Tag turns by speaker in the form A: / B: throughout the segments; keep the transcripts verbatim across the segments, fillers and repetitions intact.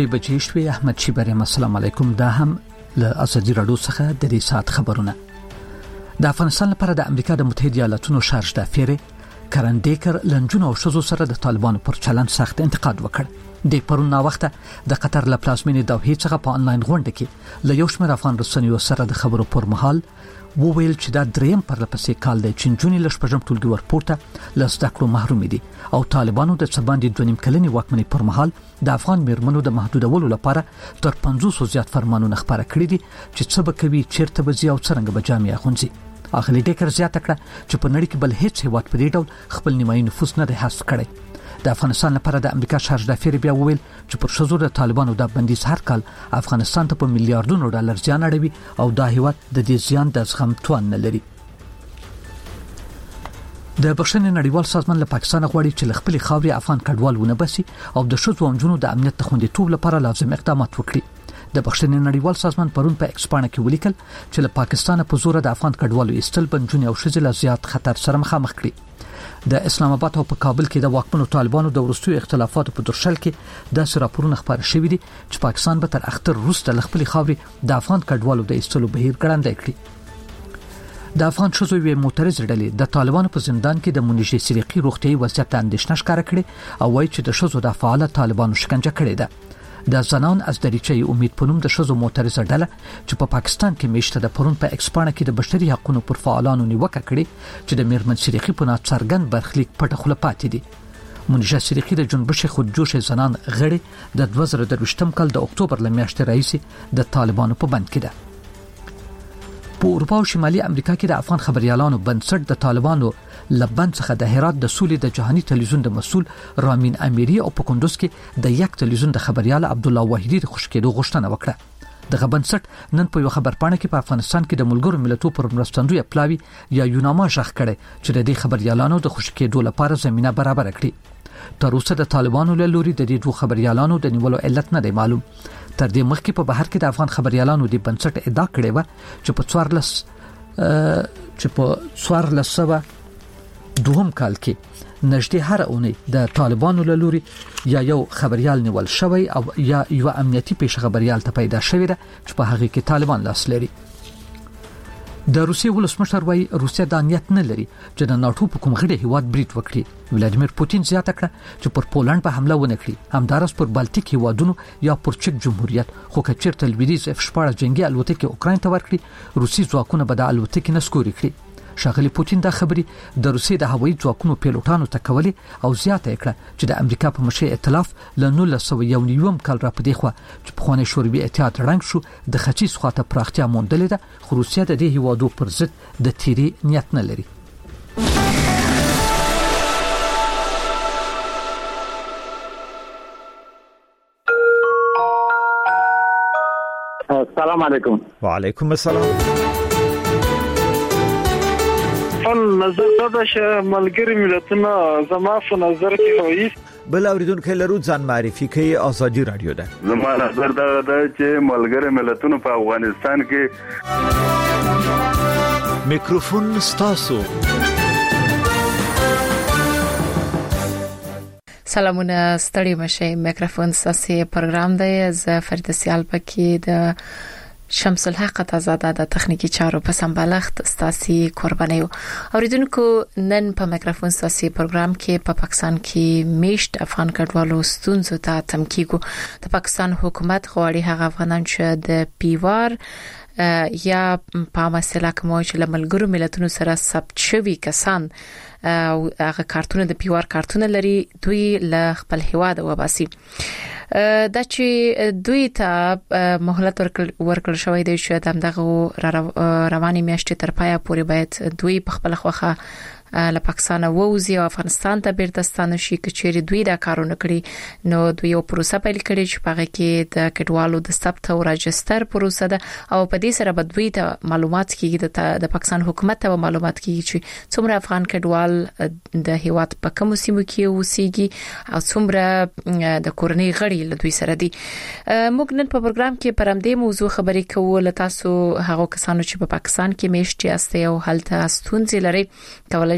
A: دوی بجې شوې. احمد شیبریم السلام علیکم. دا هم له ازادي رادیو څخه د دې سات خبرونه. د افغانستان لپاره د امریکا د متحده ایالاتونو شارج د افیری کرن ډیکر لنجون او شذو سره د طالبانو پر چلند سخت انتقاد وکړ. د پرون نا وخته د قطر له پلازمینې دوحې څخه په انلاین غونډه کې له یو شمېر افغان رسنیو سره د خبرو پر مهال وویل چې دا دریم پرلپسې کال دی چې نجونې له شپږم ټولګي ورپورته له زده کړو محروم دي او طالبانو د څه باندې دوه نیم کلنې واکمنۍ پر مهال د افغان میرمنو د محدودولو لپاره تر پنځوس زیات فرمانونه خبره کړي دي چې څه به کوي، چیرته به ځي او څرنګه به جامې اغوندي. اغلی ډیکر زیاته کړه چې په نړۍ کې بل هیڅ هیواد په دې ډول خپل نیمایي نفوس نه دی حذف کړی. د افغانستان لپاره د امریکا شارج د افیری بیا وویل چې پر شذو د طالبانو د بندیز هر کال افغانستان ته په میلیارډونو ډالر زیان اړوي او دا هیواد د دې زیان د زغم توان نه لري. د بشري نړیوال سازمان له پاکستان غواړي چې خپل خاوري افغان کډوال ونه بسي او د شذو امجونو د امنیت د خوندیتوب لپاره لازم اقدامات وکړي. د بخښنې نړیوال سازمان پرون په ایکسپانه کې ولیکل چې له پاکستان په زور د افغان کډوالو ایستل بنجونی او شذې له زیات خطر سره مخامخ کړي. د اسلام آباد او په کابل کې د واکمنو طالبانو د ورستیو اختلافاتو په درشل کې د راپورونه خبر شوې دي چې پاکستان به تر اختر وروسته خپل خاوري د افغان کډوالو د ایستلو بهیر ګړندی کړي. د افغان شذو یو معترض ډلې د طالبانو په زندان کې د منیژې سریقي روغتيایي وضعیت اندېښنه ښکاره کړې او وایي چې د شذو د فعال طالبانو شکنجه کړې ده. د زنان از دریچې امید پونم د شذو معترض ډله چې په پاکستان کې میشته د پرون په ایکسپانه کې د بشري حقوقو پر فعالانو نیوکه کړې چې د میرمن سریقي په ناڅرګند برخلیک پټه خوله پاتې دي. منیژه سریقي د جنبش خودجوش زنان غړي د دوه زره درویشتم کال د اکتوبر له میاشتې راهیسې د طالبانو په بند کې ده. په اروپا او شمالي امریکا کې د افغان خبريالانو بنسټ د طالبانو لبند څخه د هرات د سولې د جهاني تلویزیون د مسول رامین امیری او په کندوز کې د یک تلویزیون د خبريال عبد الله واحدی د خوشکېدو غوښتنه وکړه. د بنسټ نن په یو خبرپاڼه کې په افغانستان کې د ملګرو ملتونو پر مرستندوی پلاوی یا یوناما ژغ کړي چې د دې خبريالانو د خوشکېدو لپاره زمينه برابر کړي. تر اوسه د طالبانو له لوري د دې دوه خبريالانو د نیولو علت نه دی معلوم. تر دې مخکې په بهر کې د افغان خبريالانو د بنسټ ادعا کړې و چې په څوارلس چې په څوارلس سوه دوهم کال کې نږدې هر اونۍ د طالبانو له لوري یا یو خبريال نیول شوی او یا یو امنیتي پیش خبريال ته پیدا شوی ده چې په هغه کې طالبان لاس لري. د روسیې ولسمشر وايي روسیا د نیت نه لري چې د ناتو په کوم غړي هیواد برید وکړي. ولادیمیر پوتین زیاته کړه چې پر پولند په حمله ونه کړي، همدارس پر بالټیک هیوادونو یا پر چک جمهوریت خو کچیرته لویدیز اف شپږ جنگي الوتکې اوکراین ته ورکړي روسي ځواکونه به د الوتکې نسکوري کړي. شاغلی پوتین دا خبري د روسیې د هوایي ځواکونو پیلوټانو ته کولې او زیاته کړه چې د امریکا په مشرۍ ائتلاف له نولس سوه یو نیم کال را پدې خو چې په خونه شوروي اتحاد رنګ شو د ختیځ خواته پراختیا موندلې ده خو روسیا د دې هیوادو پر ضد د تیری نیت نه لري.
B: السلام علیکم.
C: وعلیکم السلام.
D: نظر دا چې ملګری ملتونه زما په نظر کې وایي
C: بل اوریدونکو لرو ځان معرفي کوي. ازادي رادیو ده.
E: زما نظر دا ده چې ملګری ملتونه په افغانستان کې
C: میکروفون ستاسو.
F: سلامونه ستړي مشه. میکروفون ستاسو پروګرام دی. زه فرید سیال پکې د شمس الحق تازاده د تخنیکی چارو په سمبالښت ستاسي قربانیو. اوریدونکو نن په میکروفون ستاسي پروګرام کې په پاکستان کې میشت افغان کډوالو ستونزو ته تم کیږو. د پاکستان حکومت غواړي هغه افغانان چې د پیوار یا په مسله کوم چې لملګرو ملتونو سره ثبت شوی کسان او هغه کارتونه د پیوار کارتونه لري دوی له خپل هیواد وباسي. دا چې دوی ته مهلت ورکړل شوی دی چې دغه رواني میاشتې تر پایه پورې باید دوی په خپل خوخه له پاکستان ووزي او افغانستان ته بیرته ستانه شي. کچېری دوی دا کارونه کړی نو دوی یو پروسه پیل کړي چې په هغه کې د کډوالو د ثبت او راجستر پروسه ده او په دې سره به دوی ته معلومات کیږي د پاکستان حکومت ته معلومات کیږي چې څومره افغان کډوال د هیواد په کوم سیمو کې اوسېږي او څومره د کورنۍ غړي له دوی سره دي. موږ نن په پروګرام کې پر همدې موضوع خبرې کوو. له تاسو هغه کسانو چې په پاکستان کې میشتي استه او هلته ستونزې لري کولای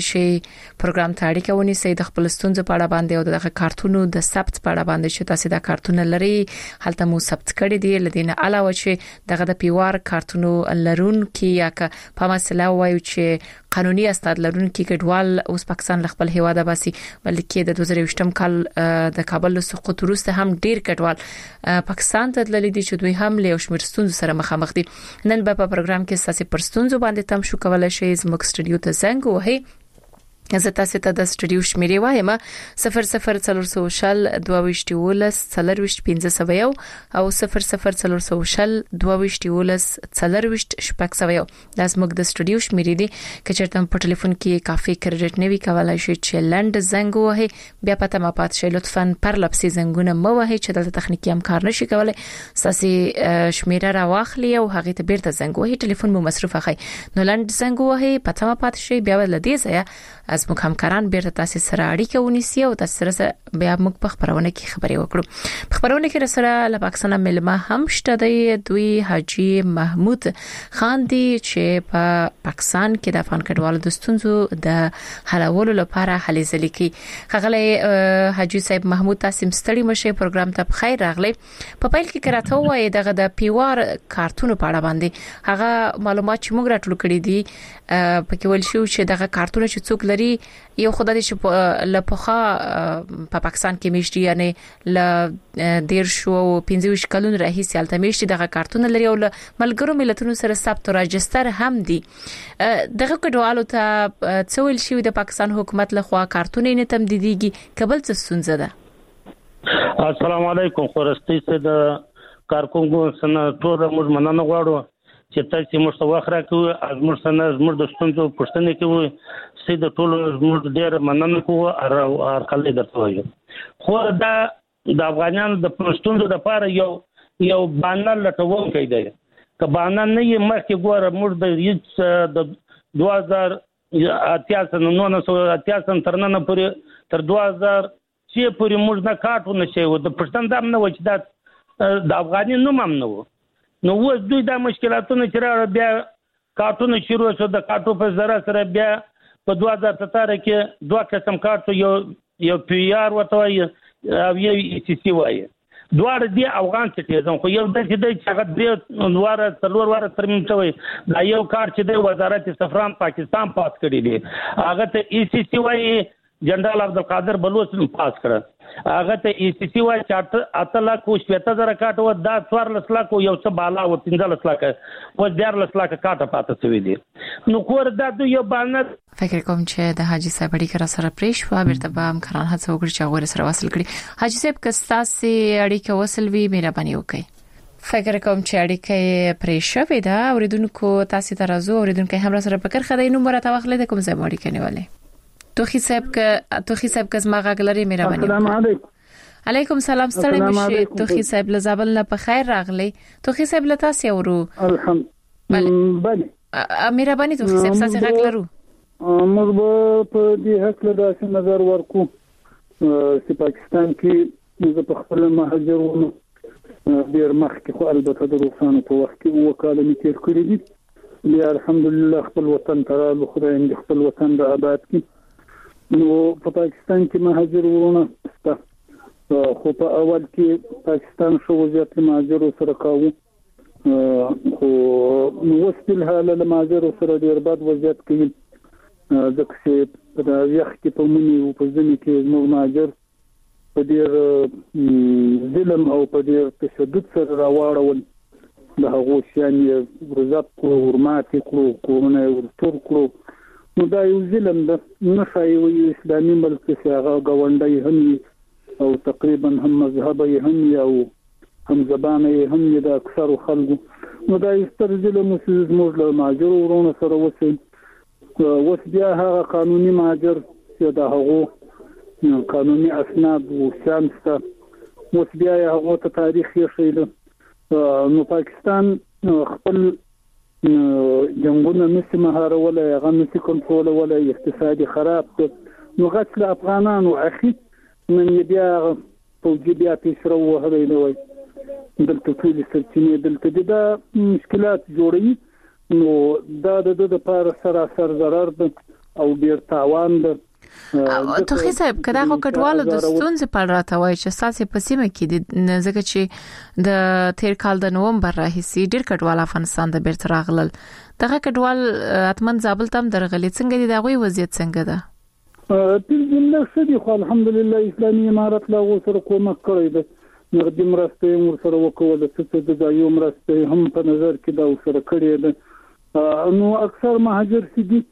F: شي پروګرام ته اړیکه ونیسئ د خپل ستونزو په اړه باندې او دغه کارتونو د ثبت په اړه باندې چې تاسو دا کارتونه لري هلته مو ثبت کړی دی لدینه علاوه چې دغه د پیوار کارتونو لرون کې یا که په مسله وایو چې قانوني استاد لرون کې کډوال اوس پاکستان خپل هیواد باسي بلکې د دوه زره یوولسم کال د کابل سقوط وروسته هم ډیر کډوال پاکستان ته تللي دي چې دوی هم له شمیر ستونزو سره مخامخ دي. نن په پروګرام کې ساسي پرستونزو باندې تم شو کولای شي زموږ سټډیو ته زنګ وهي. زه تاسو ته د سټډیو شمیرې وایم صفر صفر څلور سو شل دوه وشتي ولس څلور وشت پنځه سو یو او صفر صفر څلور سو شل دوه وشتي ولس څلور وشت شپږ سو یو دا زموږ د سټډیو شمیرې دي چې چرته په ټلیفون کې کافي کریډټ نوي کولای شي چې لند زنګ وهي بیا پته ما پات شي لطفاً پر لپسي زنګونه مو وهي چې د تخنیکی امکان نشي کولای ساسي شمیره را واخلي او هغه ته بیرته زنګ وهي ټلیفون مو مصرف اخی نو لند زنګ وهي پته ما پات شي بیا ول دې ځای از موږ همکاران بیرته تاسو سره اړیکه ونیسي او تاسو سره بیا موږ په خبرونه کې خبرې وکړو. په خبرونه کې سره له پاکستان ملما هم شته دی دوی حاجی محمود خان دی چې په پا پاکستان کې د افغان کډوالو د ستونزو د حلولو لپاره هلې ځلې کوي. خغله حاجی صاحب محمود تاسو ستړي مشه پروګرام ته بخیر راغلی. په پیل کې کراته وای دغه د پیوار کارتونو په اړه باندې هغه معلومات چې موږ راټول کړی دي پکې ول شو چې دغه کارتونه چې څوک لري یو خدای چې لپخه په پاکستان کې میشتي یعنی ل ډیر شو پنځه ویشت کلون راهیسې الته میشتي دغه کارتونه لري او ملګرو ملتونو سره ثبت او راجستر هم دي. دغه کډوالو ته څول شي د پاکستان حکومت له خوا کارتونه نه تم دیږي قبل څه ستونزه ده.
B: السلام علیکم خورستي څه د کارکونکو سره ټول موږ مننه غواړو چې تاسو موږ ته واخره کوي از موږ سره موږ د ستونزو پوښتنه کوي سې د ټولو موږ ډېر مننه کوو او ارقلې درته وایو. خو دا د افغانانو د ستونزو لپاره یو یو باندې لټوم کوي که باندې نه یې مخکې ګوره موږ د هیڅ د دوه هزار اتیا سن نو سو اتیا سن تر نن پورې تر دوه هزار چې پورې موږ نه کاټو نشي و د پښتون دام نه و چې دا د افغاني نوم هم نه و. نو اوس دوی دا مشکلاتونه چې را بیا کارتونه شروع شو د کارتو په ذره سره بیا په دوه هزار ستاره کې دوه قسم کارتو یو یو پی آر وته او یو سی سی وای دوه دی افغان سټیزن خو یو د دې چې هغه د نواره څلور واره ترمیم شوی دا یو کار چې د وزارت سفران پاکستان پاس کړی دی هغه ته ای سی سی وای جنرال عبدالقادر بلوچ پاس کړ هغه ته ای سی سی وای چې اته لک او شپږ زره کاټ و دا څوار لک یو څه بالا و پنځه لک و ډیر لک کاټ پاتې شوی دی. نو کور دا یو باندې
F: فکر کوم چې د حاجی صاحب اړیکه را سره پریش و بیرته به امکان هڅه وکړي چې هغه سره وصل کړي. حاجی صاحب کستاسي اړیکه وصل وی مهرباني وکړئ. فکر کوم چې اړیکه پریشه وي دا اوریدونکو تاسو ته راځو اوریدونکو هم را سره فکر خدای نو مرته واخلې د کوم ځای اړیکه نیولې توخی صاحب ک توخی صاحب کز ما غلري مهرباني.
G: السلام علیکم.
F: علیکم سلام ستړي مشه توخی صاحب له زابل نه په خیر راغلی. توخی صاحب له تاسو ورو
G: الحمد
F: بله مهرباني توخی صاحب تاسو غلرو
G: موږ په دې حق له داسې نظر ورکو چې پاکستان کې د خپل مهاجرونو ډیر مخکې خو البته د روسانو په وخت کې وکاله می تیر کړی دي بیا الحمدلله خپل وطن ترالو خدای دې خپل وطن د آباد کې. نو په پاکستان کې مهاجر ورونه ستا خو په اول کې پاکستان شو وضعیت مهاجر سره کاوه خو نو وسپل حاله له مهاجر سره ډیر بد وضعیت کوي ځکه چې په یخ کې په منی او په ځمکه کې زموږ مهاجر په ډیر ظلم او په ډیر تشدد سره راوړل د هغو شان یې رضاب کړو ورمات کړو کورونه ورتور کړو. نو دا یو ظلم ده نه شای وي اسلامي ملک چې هغه غونډي هم او تقریبا هم مذهب یې هم او هم زبان یې هم د اکثر خلکو. نو دا یو ستر ظلم چې موږ له مهاجر ورونو سره وسه وس بیا هغه قانوني مهاجر چې د هغو قانوني اسناد او شانسته وس بیا هغه ته تاریخ یې شیله. نو پاکستان خپل جنگونه نسی مهارولای هغه نسی کنټرولولای اقتصادي خراب نو غټ افغانانو اخی من بیا فوجي بیا پیشرو وهلای نه وای دلته ټول سرچینې دلته د مشکلات جوړي نو دا د د لپاره سراسر ضرر ده او ډیر تاوان ده.
F: او ته صاحب کدا خو کډوالو د ستونزې په اړه راټوي چې ساسي په سیمه کې د ځکه چې د تیر کال د نومبر راهیسي ډیر کډوال افغانستان د بیرته راغلل. دغه کډوال اتمن زابل تم درغلي څنګه دي دغه وضعیت څنګه ده؟
G: په دې سدي خو الحمدلله اسلامي امارت لا سره کومک کړی ده، نقدي مرسته ور سره وکول، څه د ځایو مرسته هم په نظر کې دا سره کړی ده. نو اکثر مهاجر سدي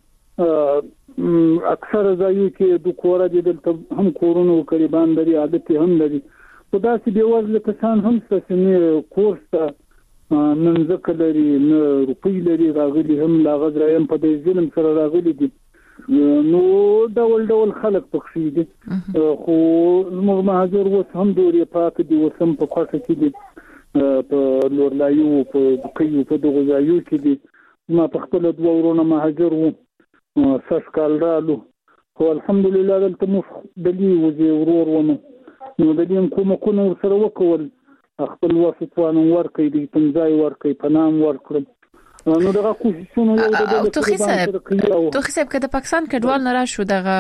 G: اکثر ځایو کې د کور د دلته هم کورونو قریبان لري، عادت هم لري. په داسې دی وځل کسان هم ستاسو کورس ته منځک لري، نه روپی لري، راغلي هم لا غزرایم په دې ظلم سره راغلي دي. نو ډول ډول خلک پکې دي، خو موږ مهاجر وس هم دورې پات دي، وسم په کوټه کې دي، په لورلایو په کيو په دغه ځایو کې دي. ما په خپل دوه ورونه مهاجر وو ساس کال رالو، خو الحمدلله دلته مو دلی وزي ورور ونه نو دلیم کوم کو نو سره وکول خپل واسطوانو ورکې دي، پنځای ورکې پنام ورکړم. نو دغه کوششونه یو د
F: توخي صاحب توخي صاحب کده پاکستان کډوال نه راشو دغه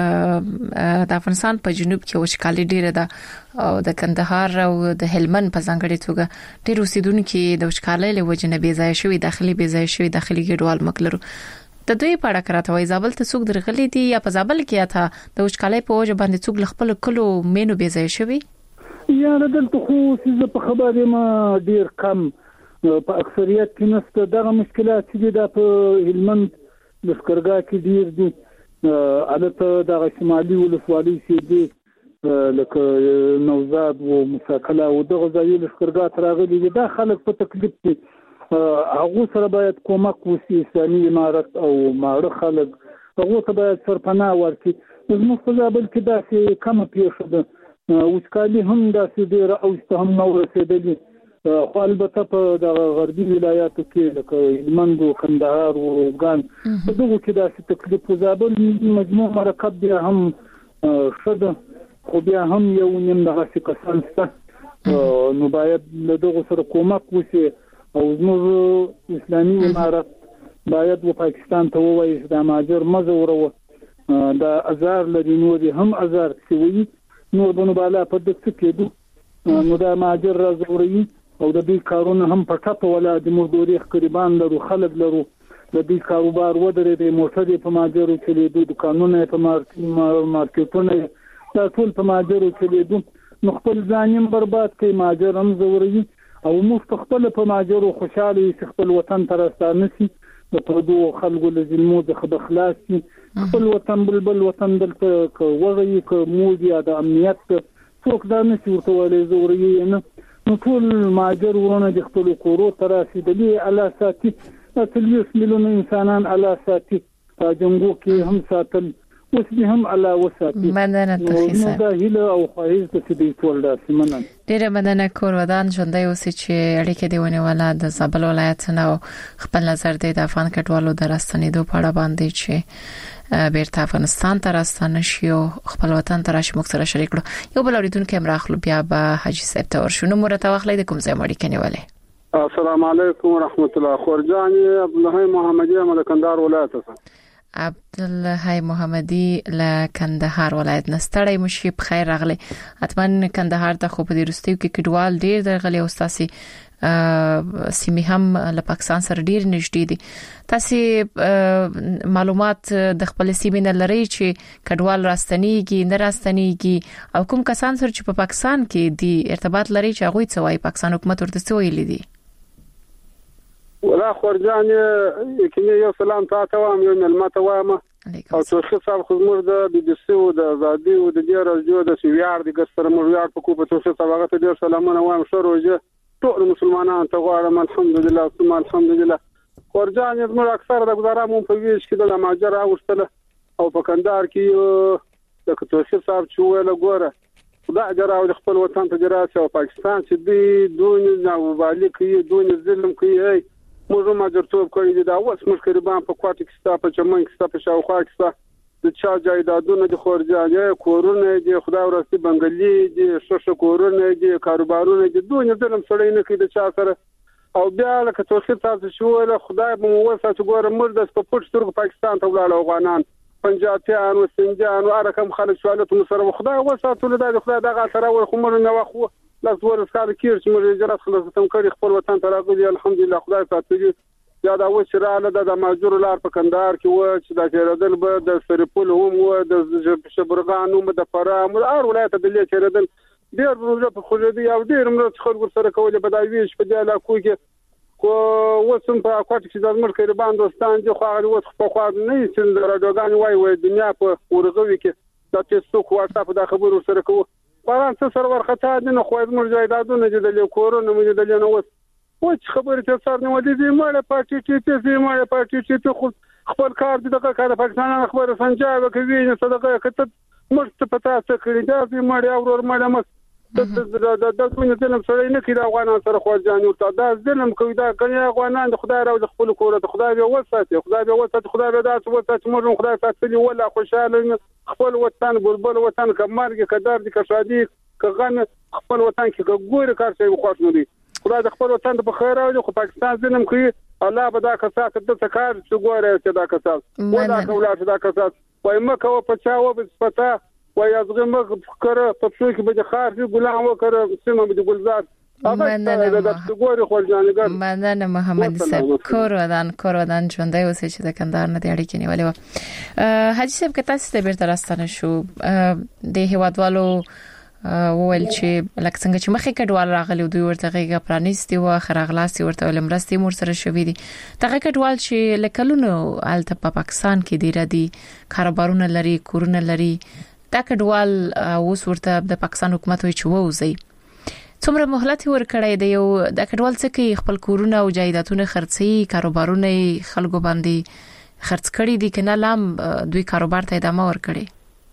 F: د افغانستان په جنوب کې وشکالي ډیره ده او د کندهار او د هلمند په ځانګړي توګه ډیر اوسیدونکو د وشکالۍ له وجې نه بي ځای شوی، داخلي بي ځای شوی، داخلي کډوال مکلرو د دوی په اړه کراته وای زابل ته څوک درغلي دي یا په زابل کې اته د وشکالۍ په وجه باندې څوک خپل کلو مینو بي ځای شوی؟
G: یا دلته خو څه په خبره ما ډیر کم په اکثریت کې نشته. دغه مشکلات چې د په هلمند لشکرګاه کې ډیر دي، البته د شمالي ولسوالۍ کې دي لکه نوزاد او مساکله او دغه ځای لشکرګاه تراغلي دي. دا خلک په تکلیف دي، هغه سره باید کومک وشي. اسلامي امارت او ماړه خلک هغه ته باید سرپناه ورکړي. زموږ په زابل کې داسې کم پیښه ده، وشکالي هم داسې ډیره اوسته هم نو رسیدلې، خو البته په د غربي ولایاتو کې لکه هلمند او کندهار او روزګان په دغه کې داسې تکلیف. زابل مجموع مرکب بیا هم شته، خو بیا هم یو نیم دغه کسان شته، نو باید له دغه سره کومک وشي. او زموږ اسلامي امارت باید و پاکستان ته ووایي چې د ماجر مزوره د ازار لري، نو دي هم ازار شوی، نو بنو بالا په دغه کې دي، نو د ماجر راځوري او د دې کارونه هم په ټاپه ولا د مزدوري قریبان لرو، خلک لرو، د دې کاروبار ودرې د موټر په ماجرو کې لیدو، دکانونه په مارکیټونه دا ټول په ماجرو کې لیدو. نو خپل ځانیم برباد کوي، ماجر هم زوري او موږ خپل په ماجرو خوشاله یو، خپل وطن تر ستانه سي د پردو خلکو له ظلمو د خلاص سي، خپل وطن بلبل وطن دلته کوي ک مودي د امنیت څوک دا نه ورته ولې زوري نه. نو ټول ماجر ورونه د خپل کورو تر رسیدلي الله ساتي، اتلیس میلیون انسانان الله ساتي، جنگو کې هم ساتل اوس به هم الله وساتي.
F: مننه تخیصه
G: نو دا هیله او خواهش د دې ټول داسې مننه.
F: ډیره مننه کور ودان ژوندۍ اوسې چې اړیکې دی ونیوله د زابل ولایت نه خپل نظر دی د افغان کډوالو د راستنېدو په اړه باندې چې بیرته افغانستان ته راستنه شي او خپل وطن ته راشي موږ سره شریک کړو. یو بل اوریدونکو هم راخلو بیا به حاجی صاحب ته ورشو. نو مرته واخلې د کوم ځای مړی کنيواله؟
H: السلام علیکم ورحمت الله. خورجان عبدالله محمدی له کندهار ولایت څخه.
F: عبدالله محمدی له کندهار ولایت نستړی مشي په خیر راغلی. اتمن کندهار ته خو په دې رستیو کې کډوال ډیر درغلي او تاسو سیمه هم له پاکستان سره ډیر نږدې دي. تاسو معلومات د خپل سیمه نه لري چې کډوال راستنیږي نه راستنیږي او کوم کسان سره چې په پاکستان کې دي ارتباط لري چې هغه څه وايي پاکستان حکومت ورته څه ویلي دي؟
H: ولا خورجان کې یو سلام تاسو وام یو ملمت وام او څو صاحب خدمت د بي بي سي او د ازادي او د ډیر رادیو د سویار د ګستر مرویار په کوپه څو صاحب هغه ته ډیر سلامونه وایم. شروجه ټول مسلمانانو ته غواړم الحمدلله ثم الحمدلله. خورجان زموږ اکثر د گزاره مون په ویش کې د ماجر اوستله او په کندهار کې د کتوشي صاحب چې ویل ګوره خدای جره او خپل وطن ته جراته او پاکستان چې دی دونی نه وبالي کوي دونی ظلم کوي موږ ماجرتوب کوي دا اوس موږ قریبان په کوټه کې ستا په چمن کې ستا په شاوخوا کې ستا د چا جایدادونه د خورجانه کورونه دي خدای ورسته بنگلي دي شوشه کورونه دي کاروبارونه دي دونه ظلم سړی نه کوي د چا سره او بیا لکه توخي تاسو شو له خدای به مو وسه چې ګوره موږ د سپورت سترګ پاکستان ته ولاړ افغانان پنجاتیان او سنجان او رقم خلک شوالته مسره خدای وساتول د خدای دغه سره ور خو مر نه واخو لاس ور سکار کیر چې مر جرات خلاص تم کړی خپل وطن ته راغلی الحمدلله خدای ساتي یا دا و چې رااله د ماجور لار په کندهار کې و چې د چیرېدل به د سرپل هم و د شبرغان هم د فرام او ولایت د لې چیرېدل ډېر روزه په خوځېدي او ډېر موږ خلکو سره کولې بدایوي چې په دې علاقو کې کو وسم په اکوټ کې د زمر کېربان دوستان دي خو هغه وخت په خوا نه چې د راډیوګان وای وای دنیا په ورغوي کې د فیسبوک واتساپ د خبرو سره کوو پران څه سرور خطا دي نو خو موږ جایدادونه چې د لیکورونو موږ د لنو وس او چې خبرې ته سر نه ودی دي مړه پاتې چې چې مړه پاتې چې خو خپل کار دي دغه کار پاکستان خبره سنجاب کوي نه صدقه کته مرته پتا څه کړی دا مړه اورور مړه مس د د د د څنګه ظلم سره نه کړي افغانان سره خو ځان ورته دا ظلم کوي دا کني افغانان د خدای راو د خپل کور ته خدای به وساتي خدای به وساتي خدای به داس وساتي موږ خدای ساتلی ولا خوشاله خپل وطن بلبل وطن کمرګه قدر دي که شادي که غن خپل وطن کې ګور کار شي خوښ نه دي خدای د خپل وطن په خیر راوړي خو پاکستان ظلم کوي الله به دا کسات د څکار چې ګوره چې دا کسات ولا کولات دا کسات وای مکه او پچاو به پتا وای ازغه مخ کړه په څو کې به خارجي ګلان وکړه سیمه به ګلزار
F: مننه مننه محمد صاحب کورودان کورودان ژوندۍ اوسې چې د کندهار نه دی اړیکې نیولې و حاجی صاحب که تاسو ته بیرته راستنه شو د هیوادوالو وویل چې لکه څنګه چې مخکې کډوال راغلي دوی ورته غیږه پرانیستي و خراغلاسي ورته ولمرستي مور سره شوې دي دغه کډوال چې لکلونو الته په پاکستان کې دی ردي کاروبارونه لري کورونه لري دا کډوال اوس ورته د پاکستان حکومت وی چې ووزي څومره مهلت ورکړی دی یو د کډوال څخه کې خپل کورونه او جایدادونه خرڅي کاروبارونه خلکو باندې خرڅ کړي دي کنه لام دوی کاروبار ته ادامه ورکړي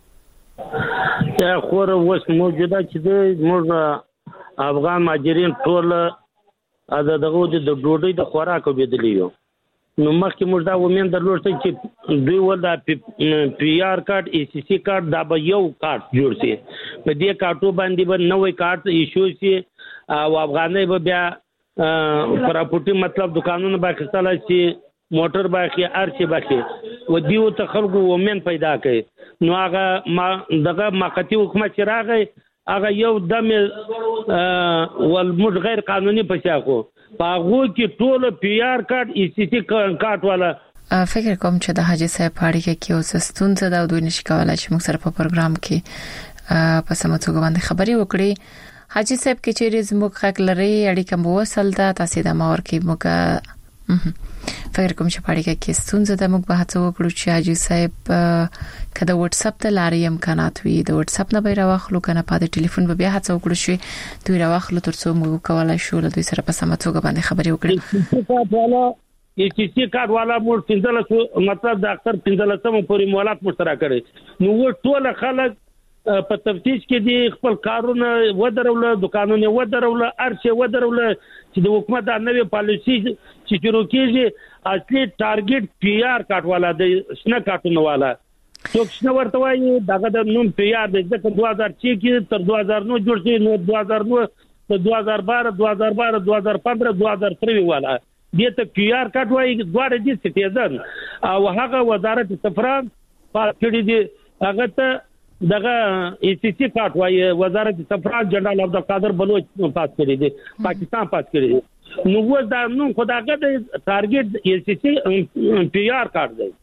B: یا خو اوس موجوده چې د موږ افغان ماجرین ټول اده دغه د ډوډۍ د خوراکو بدلیو نو مخکې موږ دا ومن درلود چې دوی ول دا پی آر کارت ای سی سی کارت دا به یو کارت جوړ شي په دې کارتو باندې به نوې کارت ایشو شي او افغانۍ به بیا پراپورټي مطلب دکانونه به خستل شي موټر باقي ارچي باقي و دیو ته خلکو ومن پیدا کړي نو هغه ما دغه مقتی حکومت چې راغی هغه یو دم ول موږ غیر قانوني پښاکو پاغو کې ټول پی آر کارت ای سی سی کارت والا
F: فکر کوم چې د حاجی صاحب اړیکه کې اوس ستونزه دا دوی نشي کولای چې موږ سره په پروګرام کې په سم توګه باندې خبري وکړي حاجی صاحب کې چې زموږ خلک لري اړیکه مو وصل ده تاسو د ماور کې موږ فکر کوم چې پاړیکه کې ستونزه د موږ به هڅه وکړو چې حاجی صاحب کله واتس اپ ته لاري امکانات وي د واتس اپ نه به راوخلو کنه په ټلیفون به بیا هڅه وکړو چې دوی راوخلو ترڅو موږ کولای شو له دوی سره په سم توګه باندې خبرې وکړو
B: ای سی سی کارت والا مور پنځله مطلب د اکثر پنځله سم پورې مولات مشترک کړي نو ټول خلک په تفتیش کې دي خپل کارونه ودرول دکانونه ودرول ارچه ودرول چې د حکومت د نوې پالیسي چې شروع کیږي اصلي ټارګټ پی آر کارت والا د شنه کارتونه والا څوک شنه ورته وایي دغه د نوم پی آر د دوه هزار چې کې تر دوه هزار نو جوړ شي نو دوه هزار نو ته دوه هزار بارہ دوه هزار بارہ دوه هزار پندرہ دوه هزار تریوي والا دې ته پی آر کارت وایي دواړه دي سټیزن او هغه وزارت سفران پاس کړی دي هغه ته دغه ای سی سی کارت وایي وزارت سفران جنرال عبدالقادر بلوچ پاس کړی دي پاکستان پاس کړی دي نو و دا نو خداګه د ټارګټ ای سی سی پی آر کارت دی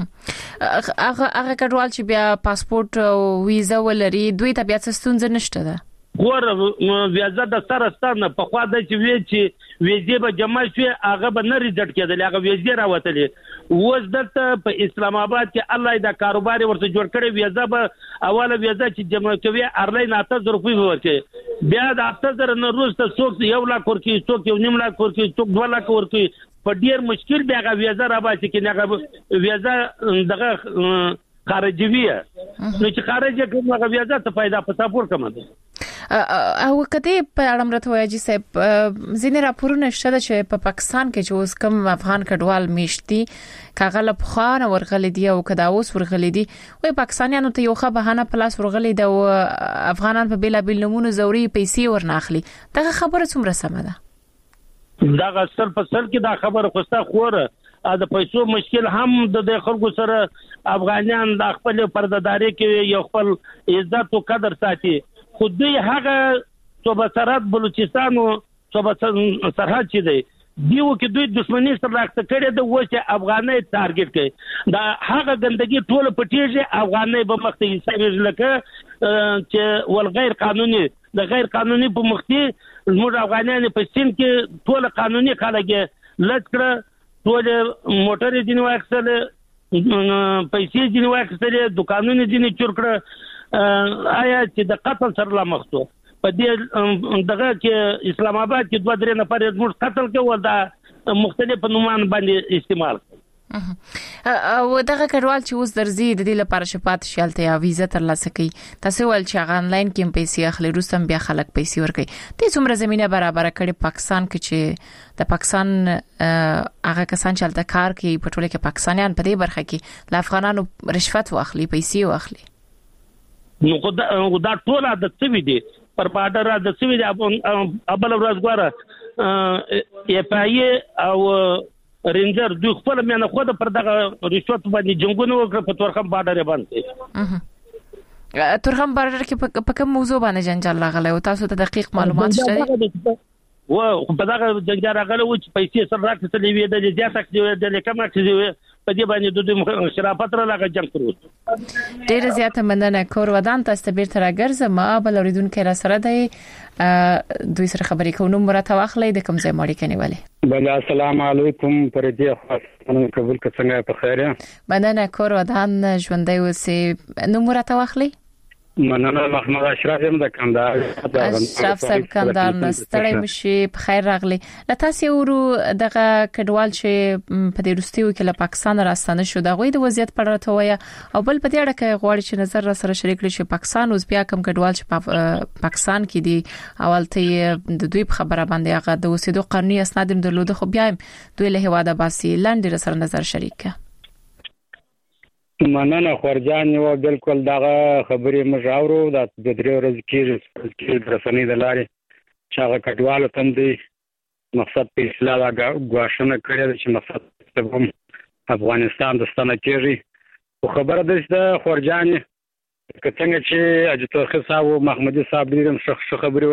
F: هغه هغه کډوال چې بیا پاسپورت او ویزا ولري دوی ته بیا څه ستونزه نشته ده
B: ګور ویزا د سره ستانه په خوا د چې وی چې ویزه به جمع شي هغه به نه ریزلټ کېدل هغه ویزه راوتلې وز دلته په اسلام آباد کې الله دا کاروبار ورته جوړ کړی ویزا به اوله ویزا چې جمع کوي ارلین اته زره روپۍ ورکړي بیا د اته زره نه روسته څوک یو لاک ورکړي څوک یو نیم لاک ورکړي څوک دوه لاک ورکړي په ډیر مشکل بیا هغه ویزا را باسي کې هغه ویزا دغه خارجویه نو چې خارجه کوم هغه ویزا ته پیدا پاسپورت کوم ده
F: او کته په اړه مرته وایي چې زین راپورونه شته چې په پاکستان کې چې اوس کوم افغان کډوال میشتي کاغه له خان ورغلي دي او کدا اوس ورغلي دي وای پاکستانیانو ته یو ښه بهانه پلاس ورغلي دي او افغانان په بیل بیل نمونه زوري پیسې ورناخلي دا خبره څومره سمه ده
B: دا اصل په سر کې دا خبره خوسته خوره د پیسو مشکل هم د خلکو سره افغانان د خپل پردهداري کې یو خپل عزت او قدر ساتي. خو دوی هغه صوبه سرحد بلوچستان او صوبه سرحد چې دی دیو کې دوی دښمنی سره راخته کړي د وچه افغاني ټارګټ کوي. دا هغه ګندګي ټول پټیږي افغاني به مخته حساب لکه چې ول غیر قانوني د غیر قانوني په مخته موږ افغانان په سین کې ټول قانوني خلک لکه ټول موټر دي نو اکثر پیسې دي نو اکثر دکانونه دي نه چورکړه آیا چې د قتل سره لا مخته په دې دغه کې اسلام آباد کې دوه درې نفر موږ قتل کول دا مختلف نومان باندې استعمال
F: او دغه کډوال چې اوس درځي د دې لپاره شپات شالته یا ویزه ترلاسه کوي تاسو ول چې هغه انلاین کې پیسې اخلي روسم بیا خلک پیسې ورکوي د څومره زمينه برابر کړي پاکستان کې چې د پاکستان هغه کسان چې الته کار کوي په ټوله کې پاکستانیان په دې برخه کې د افغانانو رشوت واخلي پیسې واخلي
B: نو خو دا ټول د څه دي پر پاډر د څه دي ابل ورځ غواړه اف ای او رینجر دوی خپل مینه خو د پر دغه رشوت باندې جنگونه وکړ په تورخم بارډر باندې
F: تورخم بارډر کې په کوم موضوع باندې جنجال راغلی او تاسو ته دقیق معلومات شته
B: و په دغه جنجال راغلی و چې پیسې سره راکړلې وې د زیات اکټیو د لیکم اکټیو په دې باندې د دوی شرافت را لګا جنگ کړو.
F: ډیر زیات مننه کور ودان تاسو ته بیرته راګرځم ما بل اوریدونکو را سره دی دوی سره خبرې کوو مرته واخلې د کوم ځای ماړي کني والي.
I: بل السلام علیکم پر دې خاصه قبول کڅنګ په خیره.
F: مننه کور ودان ژوندۍ اوسې نو مرته واخلې.
I: مننه محمد اشرف هم د کندهار
F: اشرف صاحب کندهار نستړی مشي په خیر راغلی. لته سی ورو دغه کډوال چې په دې روستیو کې له پاکستان راستانه شو د غوي د وضعیت په اړه وایي او بل په دې اړه کې غواړي چې نظر را سره شریک کړي چې پاکستان اوس بیا کوم کډوال چې په پاکستان کې دي اولته د دوی په خبره باندې هغه د اوسېدو قانوني اسناد هم درلود خو بیا دوی له هواده باسي لاندې سره نظر شریک کړي.
I: مننه خورجان یو بالکل دغه خبرې مجاورو د درې ورځې کې رسنۍ د لارې چې هغه کډوالو تم دی مقصد په اصلاح غواړنه کړې چې مقصد ته افغانستان د ستنه کېږي او خبره ده خورجان کڅنګ چې اجتو صاحب او محمدي صاحب دې شخص خبرې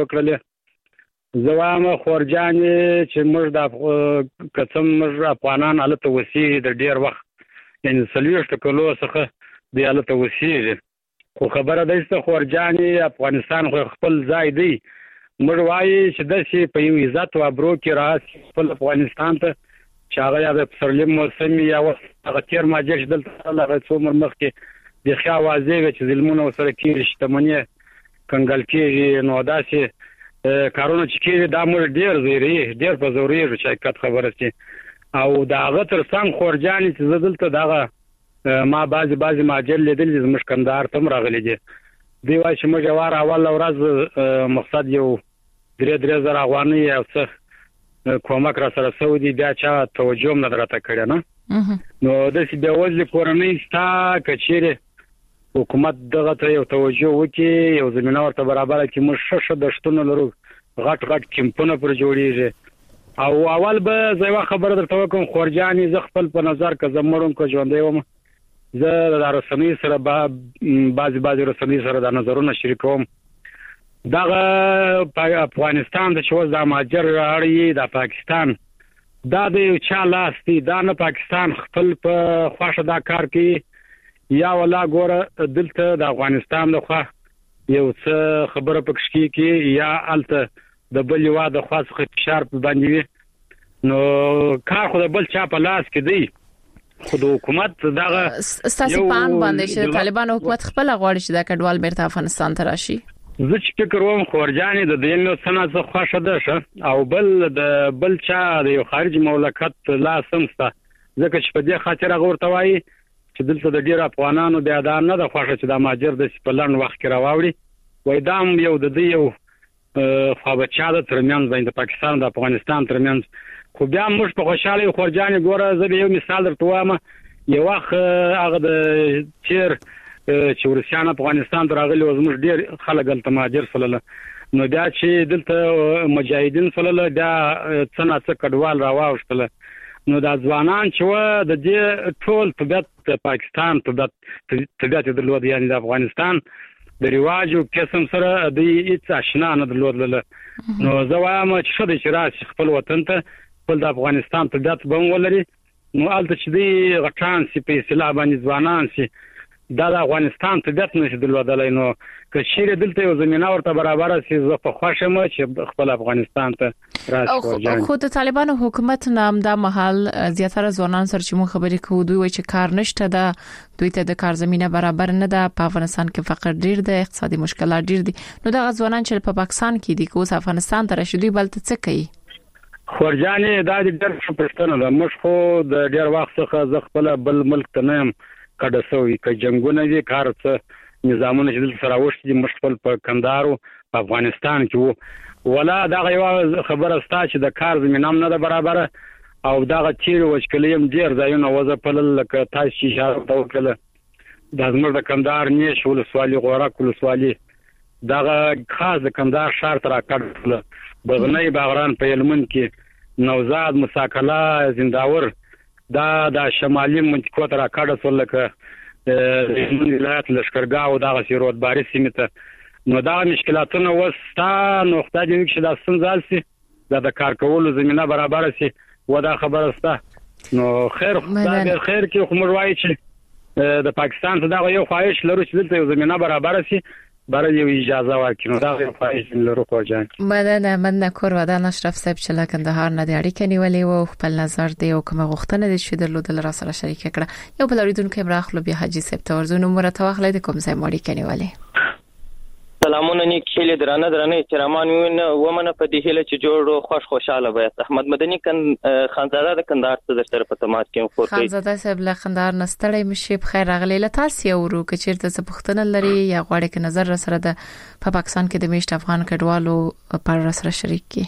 I: وکړلې زوامه خورجان چې موږ د کڅم موږ افغانان الته وسی د ډیر وخت یعنی سلويشت کلو څخه د حالت وسیله خو خبره ده چې خورجاني افغانستان خو خپل ځای دی موږ وایي چې د شي په یو عزت او ابرو کې راځي خپل افغانستان ته چې هغه یا د پسرلي موسم یا هغه تیر ماجر دلته هغه څومره مخ کې د خیا واځي چې ظلمونه سره کې شتمنۍ کنګل کې نو داسې کارونه چې کې دا موږ ډیر زیری ډیر په زوري چې کټ خبره شي او دا غتر څنګه خورجاني چې زدلته دغه ما بعضی بعضی ماجل لیدل چې مشکندار تم راغلي دي دی وای چې موږ واره اول ورځ مقصد یو درې درې زره افغاني او څه کومک را سره سعودي بیا چا توجه نه درته کړی نه نو د سی بیا وځي کورنۍ ستا کچېره حکومت دغه ته یو توجه وکي یو زمينه ورته برابر کې موږ شش د شتون لرو غټ غټ کمپونه پر جوړیږي او اول به زه خبره درته کوم خورجاني ز خپل په نظر که زمړم کو ژوندې وم زه د رسنۍ سره بعض بعض رسنۍ سره د نظرونو شریکوم دغه افغانستان د شوز د ماجر اړي د پاکستان دا د چا لاس دی دا نه پاکستان خپل په خوښه دا کار کوي یا ولا ګوره دلته د افغانستان د خوا یو څه خبره پکښ کی یا الته د بل یو د خاص فشار په باندې نو کار خو د بل چا په لاس کې دی خو د حکومت دغه
F: ستاسو پان باندې چې طالبان حکومت خپل غواړي چې د کډوال بیرته افغانستان ته راشي
I: زه چې فکر کوم خورجاني د دې نو سنه خوښه ده او بل د بل چا د یو خارج مملکت لاسم ستا ځکه چې په دې خاطر غوړته وایي چې دلته د ډیر افغانانو بیا دا نه د خوښه چې د ماجر د سپلن وخت کې راوړي وای دام یو د دې یو خو بچا د ترمنځ د پاکستان د افغانستان ترمنځ خو بیا موږ په خوشاله خورجاني ګوره زه یو مثال درته وایم یو وخت هغه د چیر چې ورسیان افغانستان راغلي او زموږ ډیر خلک دلته ماجر سره نو بیا چې دلته مجاهدین سره بیا څنګه څه کډوال راوښتل نو دا ځوانان چې و د دې ټول طبيعت د پاکستان طبيعت طبيعت درلود، یعنی د افغانستان د رواج او قسم سره د هیڅ آشنا نه درلودل. نو زه وایم چې شته چې راشي خپل وطن ته، خپل د افغانستان طبيعت به ولري. نو البته چې دی غټان سي په اصطلاح باندې ځوانان سي دا د افغانستان طبيعت نشي درلودلای. نو که شیر دلته یو زمينه ورته برابر سي زه په خوښه مې چې خپل افغانستان ته راشي.
F: خو د طالبانو حکومت نام دا محل زیاتره ځوانان سره چې مون خبرې کوو دوی وایي چې کار نشته، دا دوی ته د کار زمينه برابر نه ده. په افغانستان کې فقر ډیر دی، اقتصادي مشکلات ډیر دي. نو دا ځوانان چې په پاکستان کې دي کوس افغانستان ته راشي دوی بل څه کوي؟
I: خورجانې دا د ډېر څه پښتنه ده. موږ خو د ډېر وخت څخه ز خپل بل ملک ته نه يم کډه سوې ک جنگونه دي، کار څه نظامونه چې دل سره وشتي دي. موږ خپل په کندهار په افغانستان کې وو، ولا دا یو خبره ستا چې د کار زمينه نه ده برابر او دا چیرې وشکلیم ډېر ځایونه وځپل لکه تاسو چې اشاره وکړه د زموږ د کندهار نیش ولسوالي غورک ولسوالي دا خاص د کندهار شهر تر اکړ بغنی باغران په یلمن کې نوزاد مساکلا زنداور دا د شمالي منطقو تر اکړ سره لکه د ولایت لشکرګاو دا غسیرود باري سیمه. نو دا مشکلاتونه وستا نو خدای دې چې دا څنګه سي دا د کار کولو زمينه برابر سي و دا خبره ستا. نو خیر خدای به خیر کې خو موږ وایو چې د پاکستان ته دا یو خواهش لرو چې دلته یو زمينه برابر سي برای یو اجازه ورکړو. دا یو خواهش لرو خورجان.
F: مننه مننه کور ودان اشرف صاحب چې له کندهار نه د اړیکې نیولې او خپل نظر دی او کومه غوښتنه دي چې درلودل را سره شریک کړه. یو بل اړیدونکو براخلو بیا حاجی صاحب ته ورزو نو مرته واخلې د کوم ځای مړی کني ولې.
J: سلامونه نیک خیل درانه درانه احترامان وینه ومنه په دې هله چې جوړ خوش خوشاله وي. احمد مدني کن خانزاده د کندهار څخه سره په تماس کې فورټي
F: خانزاده صاحب له کندهار نستړی مشي بخیر راغلی. له تاسو یو ورو کې چیرته څه پوښتنه لري یا غواړي کې نظر سره د په پاکستان کې د میشت افغان کډوالو پر سره شریک کی؟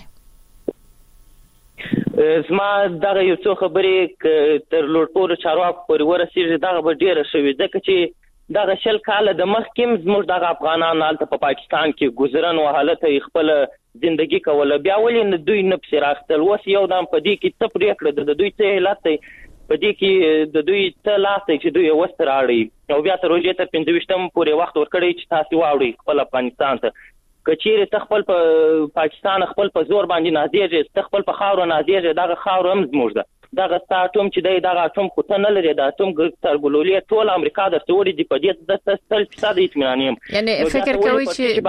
J: زما دا یو څه خبرې تر لوټپور چارواکو پورې ورسېږي دا به ډیره شوي ځکه چې دا شل کال د مخکیم زموږ د افغانان حالت په پاکستان کې گزارن او حالت خپل ژوندۍ کوله بیا ولې دوی نه پسراختل وس یو دام په دې کې تپریه کړ د دوی ته حالت په دې کې د دوی ته لاسته چې دوی وستر اړي او بیا تر روزه تر پنځويشتم پورې وخت ورکړي چې تاسو واوړي خپل افغانستان ته کچېره تخپل په پاکستان خپل په زور باندې نازیږي تخپل په خاور نازیږي دا خاور هم زموږ ده. دا غستاتوم چې دای دا اتوم خو ته نه لري دا اتوم ترګلولې ټول امریکا د ستوري دی په دې د ستل فیصد اطمینانیم.
F: یعنی فکر کوي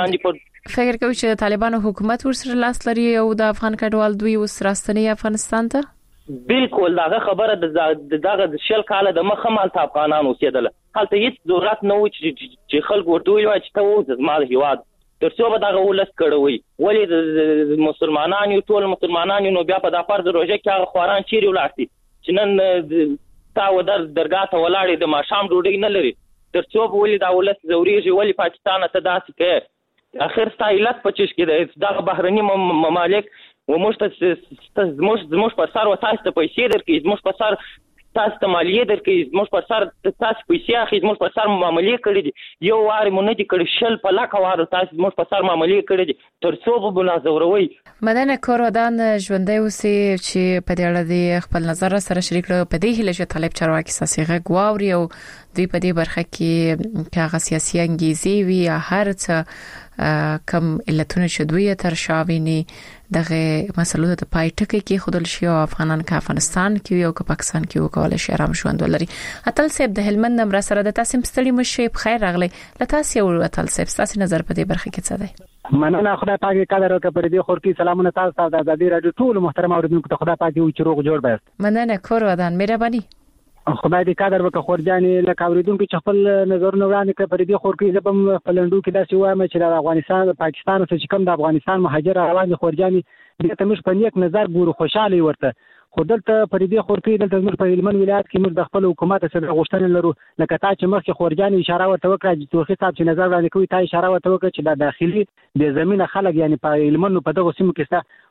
F: چې فکر کوي چې طالبانو حکومت ورسره لاس لري او د افغان کډوال دوی وسراستنی افغانستان ته؟
J: بالکل دا خبره د دغه شل کال د مخه مال ته افغانانو اوسېدل هلته هیڅ ضرورت نه و چې خلک ورته وایي چې ته اوس زما هیواد ترڅو به دا ولس کړوي ولې د مسلمانانو ټول مسلمانانو نو بیا په د فرض روزه کې هغه خوران چیرې ولاړتي چې نن تا و در درګه ته ولاړې د ماشام ډوډۍ نه لري ترڅو به ولې دا ولس زوريږي ولې پاکستان ته داسې کوي اخر ستایلت پچش کې د بهرني ممالک ومشت زموږ زموږ په سر وسایل ته پیسې درکې زموږ په سر تاسو ته مالیه درکې زموږ په سر تاسو پیسې اخی زموږ په سر معاملې کړې دي یو واره مونږ دي کړ شل په لاکه واره تاسو زموږ په سر معاملې کړې دي ترڅو به بنازوروي.
F: مدنه کورودان ژوندۍ اوسې چې په دې اړه د خپل نظر سره شریک کړو په دې هله چې طالب چارواکي ساسيغه غواوري او دوی په دې برخه کې کاغه سیاسي انګیزي وی هر څه کم علتونه چې دوی تر شاویني دغه مسلو ته پای ټکی کې خودل شي او افغانان کا افغانستان کې او کا پاکستان کې وکول شي آرام ژوند ولري. اتل صاحب د هلمند نمبر سره د تاسو مستړي مشي بخیر راغلی ل تاسو یو اتل صاحب تاسو نظر په دې برخه کې څه دی؟
K: مننه خدای پاک قدر وکړي پر دې خور کې سلامونه تاسو ته د ازادي رادیو ټول محترم اوریدونکو ته خدای پاک یو چروغ جوړ بس.
F: مننه کور ودان مهرباني
K: خدای دې قدر وکړي خورجانې لکه اوریدونکو چې خپل نظرونه وړاندې کړي پر دې خور کې زبم فلندو کې داسې وایم چې د افغانستان پاکستان څخه چې کوم د افغانستان مهاجر روان دي خورجانې دې ته موږ په نیک نظر ګورو خوشاله ورته خو دلته پر دې خور کې دلته موږ په هلمند ولایت کې موږ د خپل حکومت سره غوښتنه لرو لکه تا چې مخکې خورجانې اشاره ورته وکړه چې توخي صاحب چې نظر وړاندې کوي تا اشاره ورته وکړه چې د داخلي د زمينه خلک یعنی په هلمند په دغه سیمو کې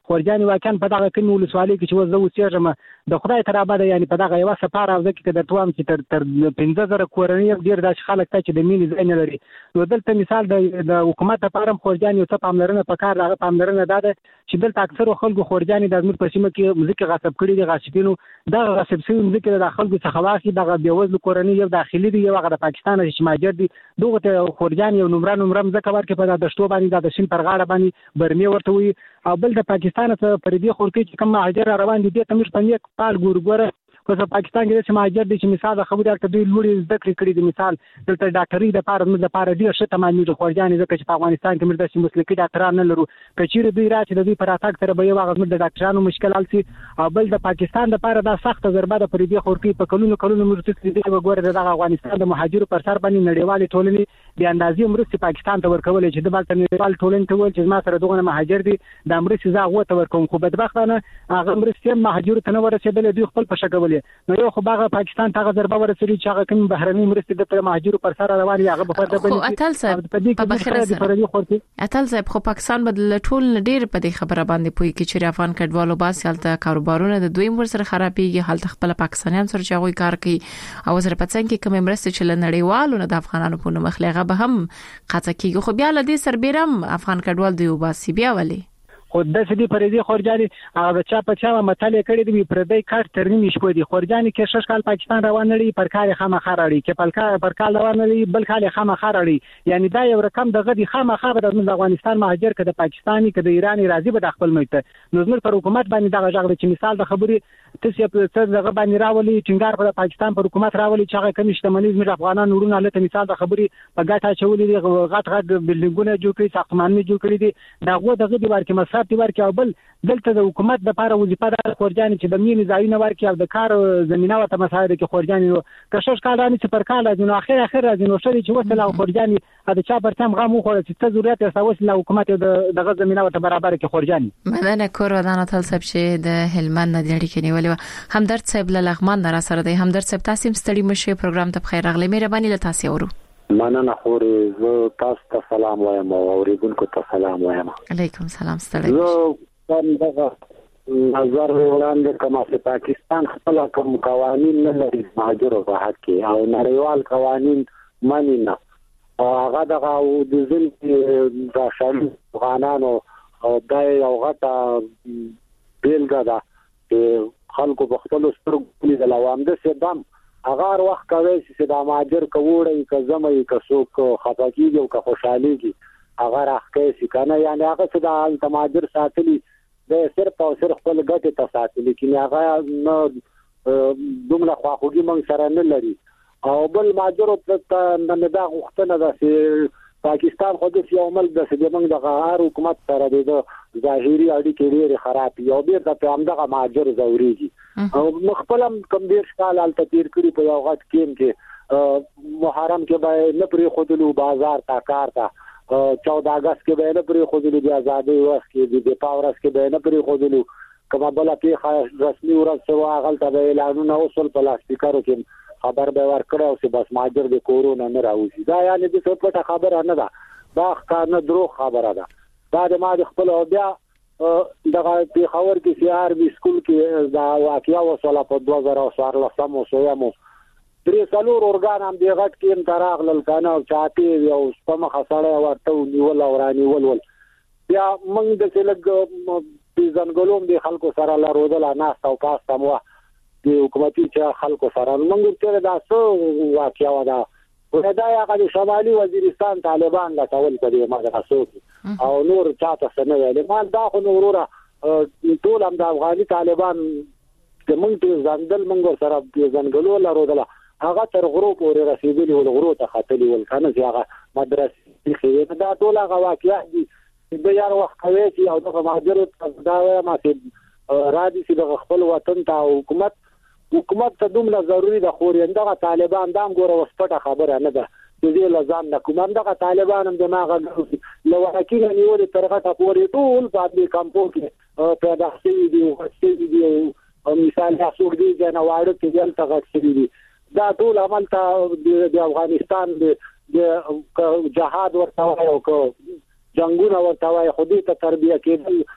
K: خورجان واقعا په دغه کمی ولسوالۍ کې چې وزه اوسېږم د خدای تر ابده یعنی په دغه یو سفر او ځکه چې د توام چې تر تر پنځه زره کورنۍ ډیر د خلک ته چې د مینې ځای نه لري نو دلته مثال د د حکومت لپاره خورجان یو څه پاملرنه پکار راغله پاملرنه ده چې دلته اکثر خلکو خورجان د زموږ په سیمه کې مزیک غصب کړي دي غاصبینو دا غصب شوی مزیک د خلکو څخه واخی دغه بیوزل کورنۍ یو داخلي دی یو هغه د پاکستان چې ماجر دي دغه ته خورجان یو نمبر نمبر مزه کور کې په د شتو باندې د شین پر غاړه باندې برمي ورته وي او بل د پاکستان ته پر دې خور کې چې کوم مهاجر روان دي ته موږ په نیک پال ګورګوره په پاکستان کې چې مهاجر دي چې مثال خبرې ارته دوی لوري ذکر کړی دي مثال دلته ډاکټري د پاره موږ د پاره ډیر ښه تمامي د خورجان ځکه چې په افغانستان کې موږ د مسلکي ډاکټرانو نه لرو کچیر دوی راځي د دوی پر اتاک سره به یو هغه موږ د ډاکټرانو مشکل السي او بل د پاکستان د پاره د سخت ضربه د پر دې خور کې په کلونو کلونو موږ څه دي وګوره د افغانستان د مهاجرو پر سر باندې نړیوالې ټولنې د اندازې مرستې پاکستان ته ورکول چې د بل نړیوال ټولنې ته ول چې ما سره دغه مهاجر دي د امریکا زاغه ته ورکوم خو بدبختانه هغه مرستې مهاجرو ته نه ورسېدل دوی خپل په شګولې نو یو خو هغه پاکستان ته ضربه ورسېږي چې هغه کوم بهرني مرستې د مهاجرو پر سر رواني هغه په فرده
F: باندې اتل صاحب په بخیر سره اتل صاحب خو پاکستان بدل ټول ډیر په دې خبره باندې پوي کې چې افغان کډوالو باس حالت کاروبارونه د دوی مر سره خرابېږي حالت خپل پاکستانیان سره چاغوي کار کوي او سره پڅنګ کې کوم مرستې چې لنړیوالو نه د افغانانو په نوم مخلغه به هم قاطع کیږي خو بیا لدې سربېرم افغان کډوال دی وباسي بیا ولي
K: خو د سدي پرېدي خورجاني هغه چا په چا متلې کړې دی پرېدي کار ترنی شپې دی خورجاني کې شش کال پاکستان روان لري پر کار خامخا راړي کې پر کار پر کال روان لري بل کال خامخا راړي یعنی دا یو رقم دغه دی خامخا د افغانستان مهاجر کده پاکستاني کده ایرانی راځي به خپل ملت نو زموږ پر حکومت باندې دغه ځای چې مثال د خبرې تاسو په څه دغه باندې راولي ټینګار پر پاکستان پر حکومت راولي چې هغه کمی شتمنۍ زموږ افغانان ورونه لته مثال د خبرې په ګټه چولې دي غټ غټ بلډینګونه جوړ کړي ساختمانونه جوړ کړي دي داغه دغه دی ورکه مصرف دی ورکه او بل دلته د حکومت د لپاره وظیفه ده خورجان چې د مینې ځایونه ورکړي او د کار زمينه او مساعد کې خورجان کښش کارانی چې پر کال د اخر اخر د نو شری چې وصله خورجان د چا پر تم غو خو چې ته ضرورت یې ساوس له حکومت د زمينه او برابر کې خورجان
F: مدنه کور ودانه تل سب چې د هلمند د لړۍ کې نیولې همدرد صاحب له لغمان را سره دی همدرد صاحب تاسو ستړي مشه پروګرام ته بخیر راغلی مهرباني له تاسو ورو
L: مننه خورې زه تاسو ته سلام وایم او اوریدونکو ته سلام وایم
F: علیکم سلام ستړي
L: کوم دغه نظر وړاندې کومه چې پاکستان خپل کوم قوانين نه لري مهاجرو په حق کې او نړیوال قوانين مانی نه او هغه دغه د ځین د شامل افغانانو او د یو غټه بیلګه ده چې خلکو په خپل سترګو د لوام د سدام هغه وخت کوي چې د مهاجر کوړی که زمې که څوک خپګیږي او که خوشحاليږي هغه راخکې شي کنه یعنی هغه چې د مهاجر ساتلي د صرف او صرف خپل ګټه ته ساتلي کینه هغه نو دومره خواخوږي مونږ سره نه لري او بل مهاجر ته نه دا غوښتنه ده چې پاکستان خو د یو ملک د سیمه د غار حکومت سره د ظاهري اړیکې ډېر خراب یو بیر د پیغمبر مهاجر زوريږي او مخبلم کم ډیر شکال ال تیر کړی په یو غټ کېم کې محرم کې به نه پرې خودلو بازار تا کار تا چودہ اگست کې به نه پرې خودلو د ازادي وخت کې د پاورس کې به نه پرې خودلو کما بل کې رسمي ورځ سوا غلطه به اعلانونه وصل پلاستیکارو کې خبر به ورکړو چې بس ماجر د کورونا نه راوځي دا یعنی د څه پټه خبره نه ده دا ښکار نه درو خبره ده دا د ما د خپل بیا دغه په خبر کې سی آر بي سکول کې دا واقعیا وصله په دوه زره څوارلس مو سویمو درې څلور اورګان هم دی غټ کې انتراغ لکانه او چاپی او سپمه خساړه ورته نیول او رانی ولول بیا موږ د څلګ د ځنګلوم د خلکو سره لارودل ناس او پاسته مو د حکومتي چې خلکو سره موږ ته دا څو واقعیا ودا ولدا هغه شمالي وزیرستان طالبان لا ټول کړي مدرسو او نور چاته سره ویل ما دا خو نوروره ټول هم د افغاني طالبان د موږ په ځنګل موږ سره د ځنګلو لارودل هغه تر غرو پورې رسیدلی ول غرو ته خاتلی ول کنه چې هغه مدرسې خې دا ټول هغه واقعیا دي د یار وخت کوي چې او د مهاجر دا ما چې راځي چې د خپل وطن ته حکومت حکومت ته دومره ضروری ده خو رنده طالبان دام ګوره وسپټه خبره نه ده چې دې لزام نه کوم دغه طالبان هم دماغه لو حقیقت نیول ترغه پورې ټول په دې کمپو کې پیدا شوی دي او شوی دي او مثال تاسو دې جنواړو کې ځل تغښري دي دا ټول عمل ته د افغانستان د جهاد ورته او کو جنگونه ورته وای خو دې ته تربیه کېدل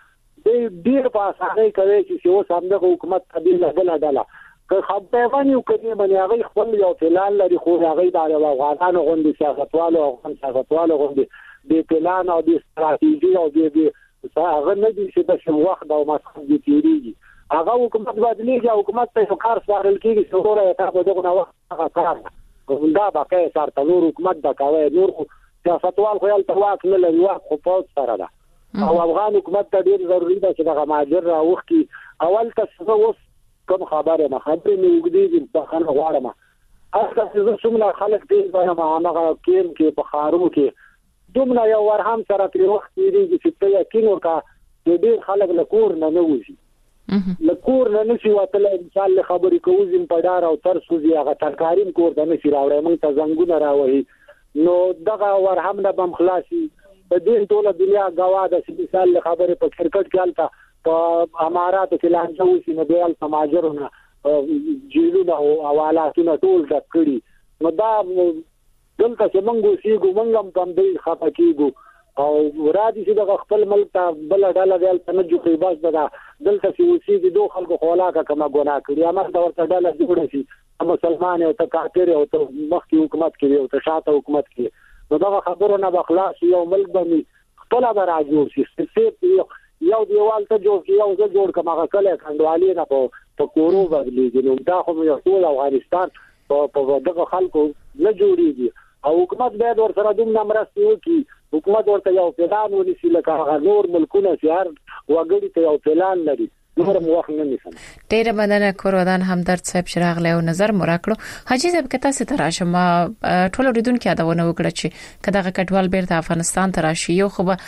L: ډیر په اسانۍ کوي چې اوس همدغه حکومت تبدیل بل ډله که خبره باندې کوي باندې هغه خپل یو پلان لري خو هغه د افغانانو غونډې سیاستوالو او افغان سیاستوالو غونډې د پلان او د ستراتیژي او د هغه نه دي چې د وخت او مسخ دي تیریږي هغه حکومت بدلیږي حکومت ته کار سپارل کیږي شروع یا تا په دغه نو هغه کار دا باقي سره تنور حکومت دا کوي نور سیاستوال خو یې تواک نه لري واک خو په سره ده او افغان حکومت ته ډیر ضروری ده چې دغه ماجر راوخي اول تاسو اوس کوم خبره ما خبرې مې وګړي په خانه غواړم اصل څه څومره خلک دې په هغه کېم کې په خارو کې دومره یو ورهم سره په وخت کې چې ته یقین وکړه چې ډیر خلک له کور نه نه وځي له کور نه نشي وتل انسان له خبرې کوزم په ډار او تر سوزي هغه ترکاریم کور ته نشي راوړی موږ ته زنګونه راوړي نو دغه ورهم نه بم خلاصي په دې ټوله دنیا غوا د مثال خبره په کرکټ کې الته په اماراتو کې لانجه وسی نه دیال سماجرونه جیلونه او حوالاتونه ټول د کړي نو دا دلته چې موږ سیګو موږ هم دې خپه کیګو او ورادي چې د خپل ملک ته بل ډاله دیال ته نه جوړي بس دا دلته چې وسی د دوه خلکو خلاقه کما ګناه کړی امر دا ورته ډاله جوړه شي مسلمان او ته کافر او ته مخکې حکومت کوي او ته شاته حکومت کوي نو دا خبرونه نه بخلاص یو ملک باندې خپل به راجوړ شي چې یو دیوال ته جوړ یو ځای جوړ کما کله کندوالي نه په په کورو باندې نو دا خو یو ټول افغانستان په په دغه خلکو نه جوړیږي او حکومت باید ورسره دوم نمرستي وکړي حکومت ورته یو پلان ونیسي لکه نور ملکونه چې هر وګړي ته یو پلان لري نور مو وخت نه نیسم
F: ډیره مننه کورودان همدرد صاحب شراغ له نظر مراکړو حاجی صاحب کته ست راشه ما ټول ریدون کې اداونه وکړه چې کداغه کډوال بیرته افغانستان ته راشي یو خو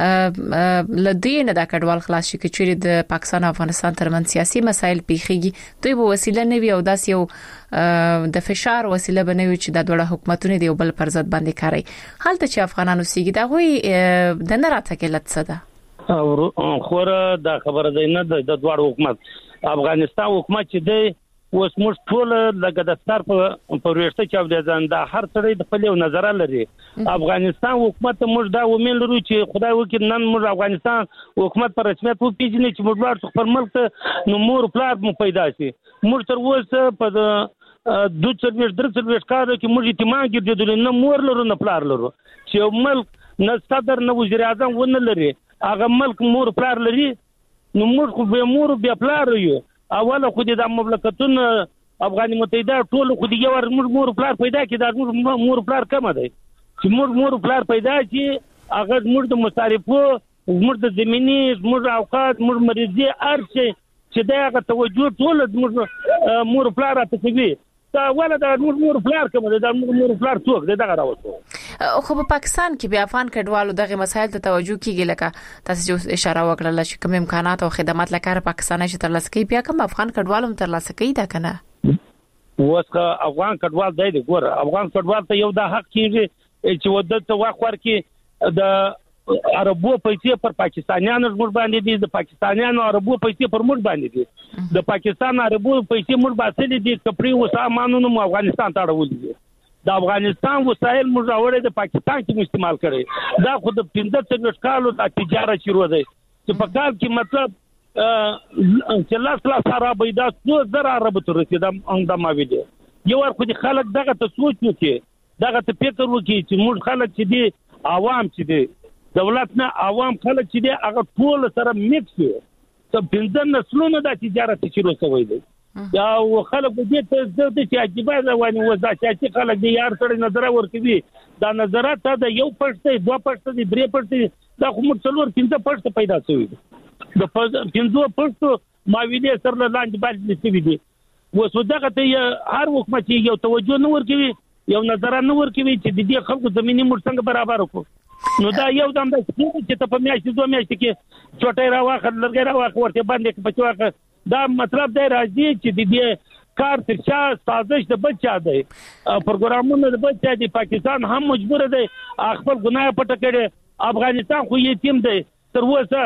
F: لدین د کډوال خلاص شي چې د پاکستان او افغانستان ترمن سیاسي مسایل پیخيږي دوی به وسیله نه وي او داس یو د فشار وسیله بنوي چې د دوه حکومتونو دی بل پر ضد باندې کوي حالت چې افغانانو سیګي دا وي د نه راټکلت څه ده
B: او خوره دا خبره ده نه د دوه حکومت افغانستان حکومت چې دی اوس موږ ټول لکه د ستار په پروژه کې اولادان دا هر څړي د خپل نظر لري افغانستان حکومت موږ دا ومن لرو چې خدای وکړي نن موږ افغانستان حکومت پر رسمیت وپیژني چې موږ ورته خپل ملک نو مور پلار مو پیدا شي موږ تر اوسه په دوه څلويش درې څلويش کارو کې موږ اعتماد ګرځیدل نه مور لرو نه پلار لرو چې ملک نه صدر نه وزیر اعظم ونه لري هغه ملک مور پلار لري نو موږ خو به مور بیا پلار یو اوله خو د مملکتونو افغاني متحده ټول خو د یو مور پلار پیدا کړي دا مور پلار کم دی چې مور مور پلار پیدا چې هغه موږ د مصارفو موږ د زميني موږ اوقات موږ مریضي ارشي چې دا هغه توجه ټول موږ مور پلار ته کوي دا ولا دا مور پلار کوم دا مور پلار څوک دا راوځو
F: خو په پاکستان کې بیا افغان کډوالو دغه مسایل ته توجه کیږي لکه تاسو جو اشاره وکړه چې کوم امکانات او خدمات لکه پاکستان چې ترلاسه کوي بیا کوم افغان کډوالو ترلاسه کوي دا کنه
B: وسه افغان کډوال دی ګور افغان کډوال ته یو دا حق کیږي چې ودته واخ ورکي د عربو پیسې پر پاکستانیانو موږ باندې دي د پاکستانیانو عربو پیسې پر موږ باندې دي د پاکستان عربو پیسې موږ باندې دي کپړي او سامانونو افغانستان ته راوړي دي د افغانستان وسایل موږ راوړې د پاکستان کې استعمال کړي دا خو د پنځه څلوېښت کالو د تجارت شروع دی چې په کال کې مطلب چې لاس لاس عرب دا څو زره عرب تر رسیدم اندام ویلي یو ور خو د خلک دغه ته سوچ وکړي دغه ته فکر وکړي چې موږ خلک چې دي عوام چې دي دولت نه عوام خلک چې دي هغه ټول سره میکس وي ته پنځه نسلونه د تجارت شروع شوی دی یا خلک دې ته د چې عجیبه رواني وځي چې خلک دې یار سره نظر ورکوي دا نظرات د یو پښته دوه پښته درې پښته دا کوم څلور پنځه پښته پیدا شوی د پنځو پښتو ماویلې سره لاندې باندې شوی دي وسو دغه ته هر حکومت یو توجه نه ورکوي یو نظر نه ورکوي چې د دې خلکو زميني موږ څنګه برابر وکړو نو دا یو دم د چې ته په میاشت دوه میاشت کې چټای راوخه لږه راوخه ورته باندې په چواکه دا مطلب دی راځي چې د دې کار تر شا سازش د بچا دی پروګرامونه د بچا دی پاکستان هم مجبور دی خپل ګناه پټ کړي افغانستان خو یتیم دی تر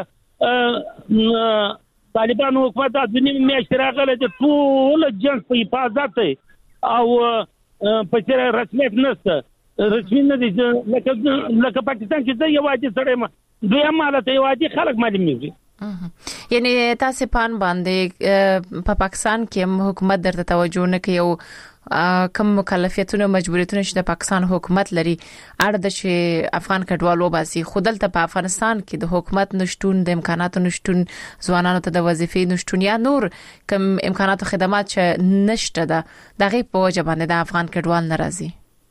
B: اوسه طالبانو حکومت د دنیا میاشت راغله د ټول جنس په حفاظت او په چیرې رسمیت نشته رسمي نه دي لکه لکه پاکستان کې د یو واجب سره دوی هم حالت یو واجب خلک معلومیږي
F: یعنی تاسو پان باندې په پاکستان کې حکومت درته توجه نه کوي او کوم مکلفیتونه مجبوریتونه چې د پاکستان حکومت لري اړه د چې افغان کډوالو باسي خودلته په افغانستان کې د حکومت نشټون د امکاناتو نشټون ځوانانو ته د وظیفې نشټون یا نور کوم امکاناتو خدمات چې نشته ده دغه په وجه باندې د افغان کډوال ناراضي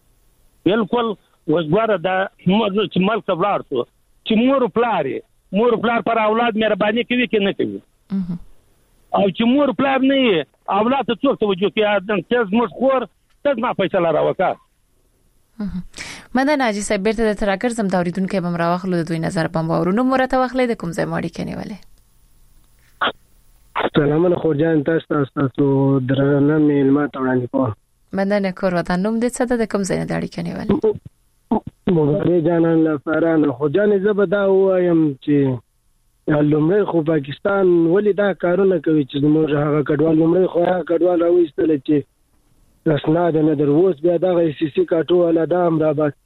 B: بالکل وزګوره د چې ملک بلارته چې مور پلارې مور پلار پر اولاد مهرباني کوي کې نه کوي او چې مور پلار نه اولاد ته څوک توجه کوي تاسو مش خور تاسو ما فیصله راوکړه
F: مدن اجي صاحب بیرته د تراکر زم داوریدونکو به مراوخلو د دوی نظر پم باورونو مرته وخلې د کوم ځای ماړي کني ولې
M: سلام علیکم خورجان تاسو تاسو درنه میلمه تاوړاندې په
F: مدن کور وطن نوم دې څه د کوم ځای نه داړي کني ولې
M: مبارک جانان لفران خورجان زبدا وایم چې لومړی خو پاکستان ولې دا کارونه کوي چې موږ هغه کډوال لومړی خو هغه کډوال راوېستل چې اسناد نه درووس بیا دا سی سی کاټو ولا دا هم را بس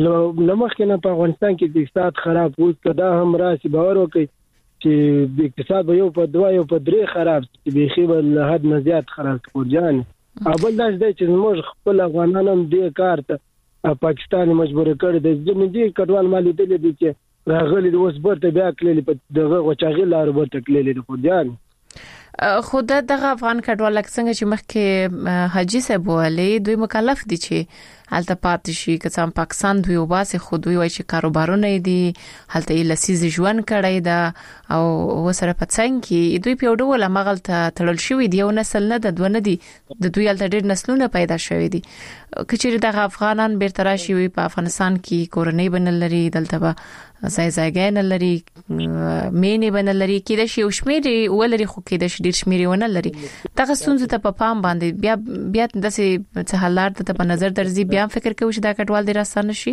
M: لمخکې نه په افغانستان کې د اقتصاد خراب اوس کدا هم راسي باور وکړي چې د اقتصاد یو په دوه یو په درې خراب چې بيخي بل حد نه زیات خراب خورجان اول دا چې موږ خپل افغانان هم دې کار ته پاکستان مجبور کړی د زموږ کډوال مالي دي چې راغلي د اوس برته بیا کړلې په دغه غوچاغي لار برته کړلې خو ځان
F: خود دغه افغان کډوال څنګه چې مخکې حاجی صاحب ولې دوی مکلف دي چې هلته پاتې شي که څنګه پاکستان دوی وباسي خو دوی وایي چې کاروبارونه دي هلته یې لسیز ژوند کړی دا او وسره پڅنګ کې دوی په ډول مغلته تړل شوی دی او نسل نه د دوه نه دي د دوی هلته ډېر نسلونه پیدا شوی دي کچېر دغه افغانان بیرته راشي په افغانستان کې کورنۍ بنل لري دلته به ځای ځایګای نه لري مینې بنل لري کې د شی او شمیرې ولري خو کې د شډیر شمیرې ونه لري دغه ستونزې ته په پام باندې بیا بیا د څه حالات ته په نظر درځي بیا فکر کوي چې دا کډوال د راستانه شي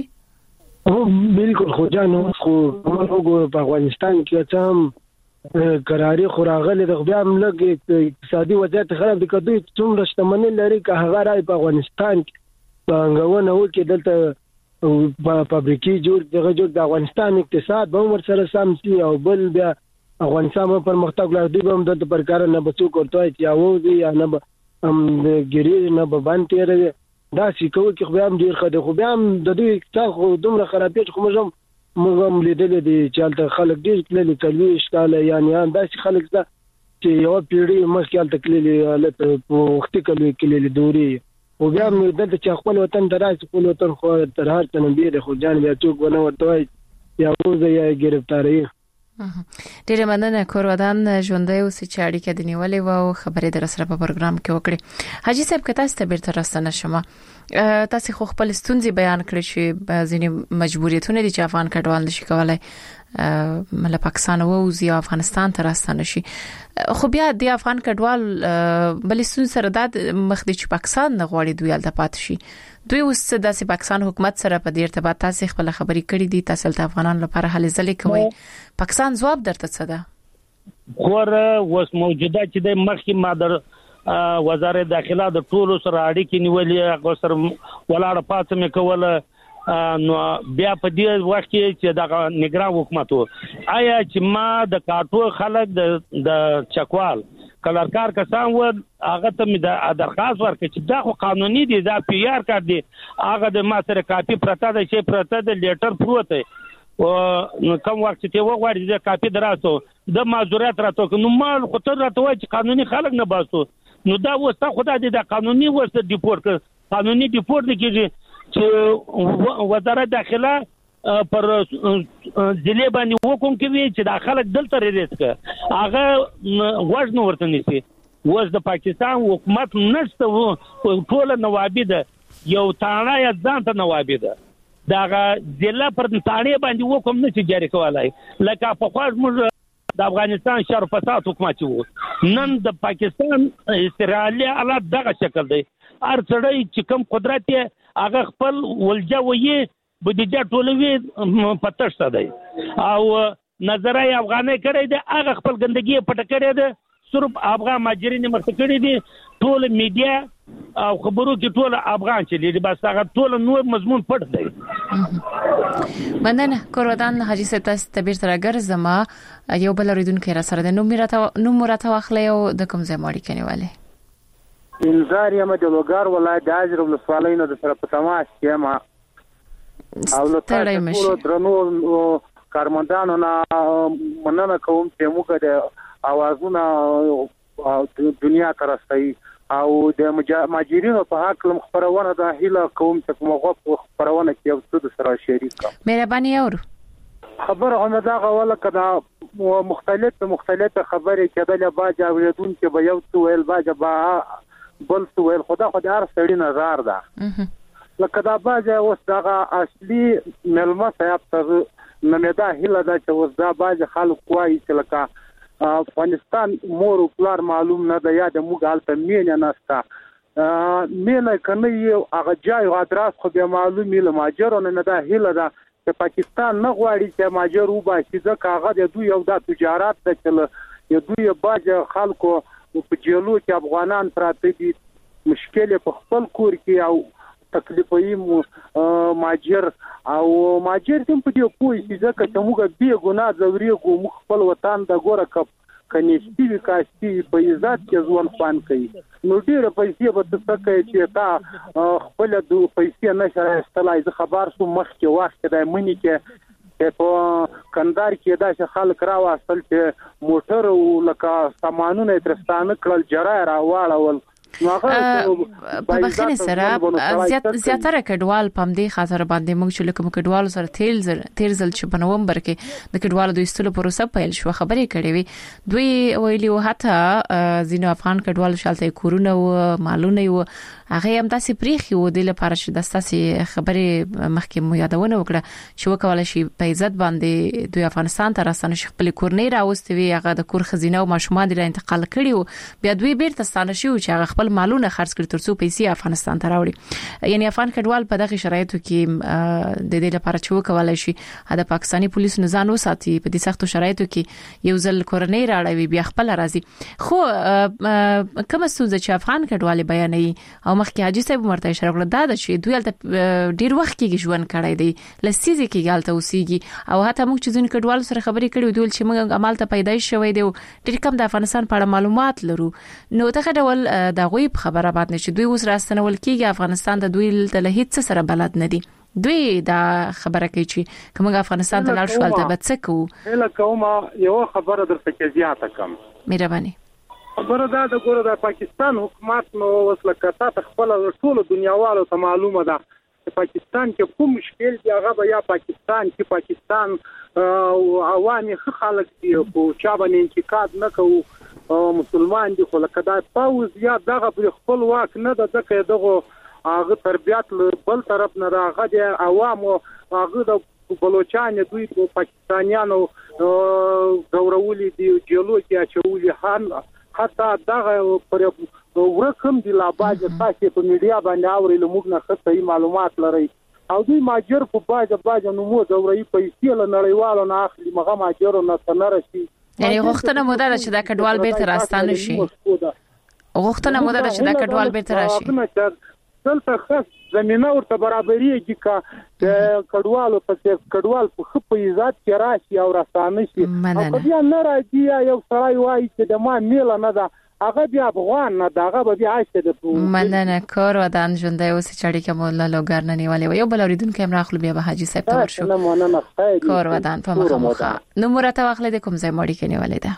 M: او بالکل خو جانو خو موږ په افغانستان کې څم قراري خوراغله د بیا هم لګ اقتصادي وضعیت خراب دي کدوې څومره شتمنۍ لري که هغه راي په افغانستان کې څنګه ونه وکړي دلته په فابریکي جوړ دغه جوړ د افغانستان اقتصاد به ور سره سم شي او بل بیا افغانستان په پرمختګ لار دی به هم د پرکار نه بچو کوته چې اوو یا نه هم د ګری نه به باندې راوي دا شي کوي چې خو هم ډیر خده خو هم د دوی تاسو دومره خرابې خو موږ موږ هم لیدل دي چې الته خلک ډیر کلی کلی اشتاله یعنی هم دا شي خلک چې یو پیړۍ مخکې الته کلی الته په وخت کې کلی دوري او بیا موږ دلته چې خپل وطن دراسي خپل وطن خو تر هر تنبيه د خو جان بیا څوک ونه ورته یا وځي یا گرفتاری
F: ډیره مننه کور ودان ژوندۍ اوس چې اړیکه د نیولې او خبرې در سره په پروګرام کې وکړي حاجی صاحب که تاسو ته بیرته راستنه شمه تاسو خو خپل ستونزې بیان کړې چې ځینې مجبوریتونه دي چې افغان کډوال نشي کولای مله پاکستان او زی افغانستان ته راستنه شي خو بیا د افغان کډوال بلې ستونزې سره د مخ د پاکستان نه غواړي دوی الته پات شي دوی اوس د پاکستان حکومت سره په دې ارتباط تاسو خپل خبرې کړې دي تاسو ته افغانان لپاره هلې ځلې کوي پاکستان جواب درته څه ده
B: خور اوس موجوده چې د مخکې مادر وزارت داخله د ټولو سره اړیکې نیولې هغه سره ولاړه پاتې مې کوله نو بیا په دې وخت کې چې د نگران حکومت آیا چې ما د کاټو خلک د د چکوال کلرکار کسان و هغه ته مې د درخواست ورکړ چې دا خو قانوني دي دا پی آر کار دي هغه د ما سره کاپی پرته ده چې پرته د لیټر پروت او کوم وخت چې وغواړي د کاپی دراتو د معذورات راتو نو ما خو ته راته وای چې قانوني خلک نه باسو نو دا وسته خدای دې د قانوني وسته ډیپورت قانوني ډیپورت کیږي چې وزارت داخله پر ضلع باندې حکم کوي چې د خلک دلته ریسک هغه وژن ورته نشي وز د پاکستان حکومت نشته ټول نوابي ده یو تانه یا ځان ته نوابي ده دا ضلع پر تانه باندې حکم نشي جاری کولای لکه په خواږ موږ د افغانستان شر فساد حکومت وو نن د پاکستان استرالیا حالت دغه شکل دی هر څړی چې کوم قدرت هغه خپل ولجه وې بودیجه ټولوي پتهشته دی او نظرای افغاني کړی دی هغه خپل ګندګي پټ کړی دی صرف افغان ماجرین مخ کړی دي ټول میډیا او خبرو کې ټول افغان چې دي بس هغه ټول نور مضمون پټ دی.
F: مننه کورودان حاجی صاحب تاسو تبیر تر ګرځما یو بل ریدونکو را سره د نوم راته نوم راته واخلې او د کوم ځای ماړي کنيواله
L: انزار یم د لوګار ولایت د اجر ولسوالۍ نه د سره په تماس کې ما او له تاسو درنو کارمندانو نه مننه کوم چې موږ د اوازونه دنیا ته رسوي او د ماجرینو په حق لم خبرونه د هیله کوم چې موږ خبرونه کې یو څه سره شریک کړو.
F: مهرباني اورو
L: خبره هم دا غواړه کدا مختلف مختلف خبرې کېدل باج اوریدون کې به یو څه ویل باج با بل څه ویل خدا خو د هر سړي نظر ده لکه دا باج اوس دا اصلي ملما صاحب ته نمدا هیله دا چې اوس دا باج خلک کوی چې لکه افغانستان مور او پلار معلوم نه ده یا د موږ حالت مینه نستا مینه کنه یو هغه جای غادراس خو به معلوم مل ماجرو نه ده هیله ده چې پاکستان نه غواړي چې ماجر وباسي ځکه هغه د دوی یو د تجارت د چل یو دوی باج خلکو په جیلو کې افغانان پراته دي مشکل په خپل کور کې او تکلیفي ماجر او ماجر هم په دې کوی چې ځکه چې موږ به ګناه زوري کو خپل وطن د ګوره کپ کنيشتي وکاسي په عزت کې ځوان خوان کوي نو ډیره پیسې به څه کوي چې تا خپل د پیسې نشره استلای ز خبر سو مخ کې وخت د منی کې په کندار کې دا چې خلک راوستل چې موټر او لکه سامانونه ترستانه کړل جرای راوړل
F: په بخښنې سره زیات زیاتره کډوال پم دې خاطر باندې موږ چې لکه کډوال سره تیل تیرزل چې په نومبر کې د کډوالو د استلو پروسه پیل شو خبرې کړې وي دوی ویلي و حتی زینو افغان کډوالو شالته کورونه او مالونه و هغه هم تاسو پریخي و د لپاره چې د تاسو خبرې مخکې مو یادونه وکړه چې وکول شي په عزت باندې دوی افغانستان ته راستنه شي خپل کورنۍ راوستوي هغه د کور خزینه او ماشومان د انتقال کړي او بیا دوی بیرته ستانه شي چې هغه خپل مالونه خرڅ کړي ترڅو پیسې افغانستان ته راوړي یعنی افغان کډوال په دغه شرایطو کې د دې لپاره چې وکول شي د پاکستاني پولیسو نظام وساتي په دې سختو شرایطو کې یو ځل کورنۍ راړوي بیا خپل راځي خو کوم څه چې افغان کډوال بیانوي او مخکې حاجی صاحب مرته اشاره وکړه دا چې دوی ډیر وخت کې ژوند کړی دی لسیزه کې غلطه اوسېږي او حتی موږ چې ځین کډوال سره خبرې کړې دوی چې موږ عمل ته پیدایش شوی دی ډیر کم د افغانستان په اړه معلومات لرو نو ته ډول د غوي خبره باندې چې دوی اوس راستنول کېږي افغانستان د دوی له هیڅ سره بلد نه دي دوی دا خبره کوي چې کوم افغانستان ته لاړ شو ته بڅکو
L: اله کومه یو خبره درته کې زیاته کم
F: مهرباني
L: خبره دا د ګوره د پاکستان حکومت نو وسله کته خپل ټول دنیاوالو ته معلومه ده چې پاکستان کې کوم مشکل دی هغه به یا پاکستان کې پاکستان او عوامي خلک دی په چا باندې انتقاد نه کوي مسلمان دي خو لکه دا پاوز یا دغه خپل واک نه د دغه دغه هغه تربيات بل طرف نه راغه دي عوامو هغه د بلوچستان دوی په پاکستانیانو غورولي دي جیولوژي اچولي هان حتی دغه پر ورکم دی لا باج تاسو په میډیا باندې اوري له موږ نه خصي معلومات لري او دوی ماجر په باج باج نو مو زوري پیسې له نړیوالو نه اخلي مغه ماجر نه تنرشي
F: یعنی غوښتنه موده ده چې دا کډوال بیرته راستانه شي غوښتنه موده ده چې دا کډوال بیرته راشي
L: دلته خاص زمينه ورته برابرېږي کا کډوالو په کډوال په خپل عزت کې راشي او راستانه شي او بیا نه راځي یو سړی وایي چې د ما میل نه ده هغه بیا افغان نه دا هغه بیا عايشه ده
F: مننه کور ودان ژوندۍ اوس چړې کې مولا لوګر نه نیولې یو بل اوریدونکو هم راخلو بیا به حاجی صاحب ته ورشو کور ودان په مخه نو مرته واخلې د کوم ځای مړی کې نیولې ده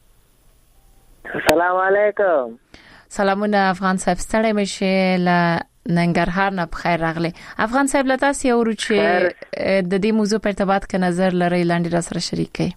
N: السلام علیکم
F: سلامونه افغان صاحب ستړی مشه ل ننګرهار نه بخیر راغلی افغان صاحب لته سیو چې د دې موضوع په ارتباط کې نظر لري لاندې را سره شریک کړئ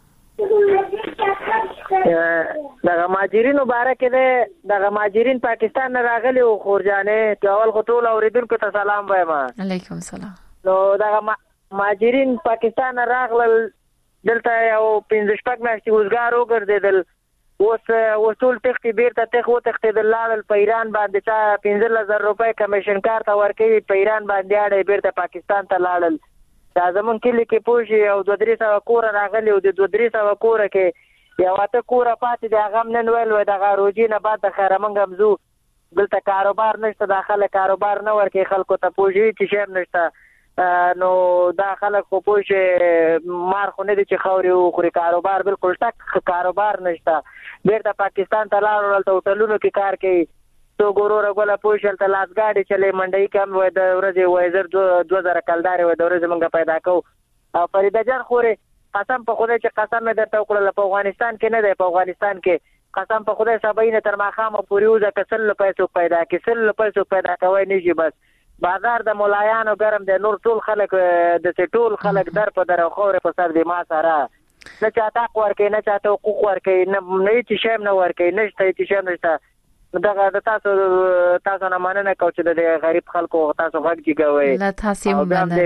N: دغه ماجرین مبارک دې دغه ماجرین پاکستان نه راغلي او خورجانې ټول غټول اوریدونکو ته سلام وایم
F: علیکم السلام
N: نو دغه ماجرین پاکستان راغلل دلته یو پنځه شپږ میاشتې وزګار وګرځیدل اوس وصول تختی بیرته تخ و تختی د لاړل په ایران باندې چا پنځه هزار روپۍ کمیشن کار ته ورکوي په ایران باندې اړې بیرته پاکستان ته لاړل دا زمون کلی کې پوجي او دوه درې سو کور راغلي او د دوه درې سو کور کې یو اته کور پاتې د غم نن ویل و د غاروجي نه بعد د خیرمنګ مزو دلته کاروبار نشته، دا خلک کاروبار نه ورکوي خلکو ته، پوجي چې شی نشته، نو دا خلک خو پوه مار خو نه دي چې خاورې وخوري، کاروبار بالکل ټک کاروبار نشته. بیرته پاکستان ته لاړل، هلته هوټلونو کې کار کوي، تو ګوروره ګوله پوه شي هلته لاس ګاډي چلوي، منډۍ کم وای د ورځې وای زر دوه زره کلدارې وای د ورځې موږ پیدا کوو. او فریده جان خورې قسم په خدای چې قسم مې درته وکړله، په افغانستان کې نه دی، په افغانستان کې قسم په خدای سبا نه تر ماښامه پورې وځه که سل پیسو پیدا کې سل پیسو پیدا کوی نه شي. بس بازار د مولایانو ګرم دی، نور ټول خلک د ټول خلک در په در او خورې په سر دی، ما سره نه چاته حق ورکوي نه چاته حقوق ورکوي، نه هېڅ شی نه ورکوي، نشته هېڅ شی نشته. دغه د تاسو تاسو نه مننه کوم چې د غریب خلکو تاسو غږ جګوي،
F: لا تاسو مننه.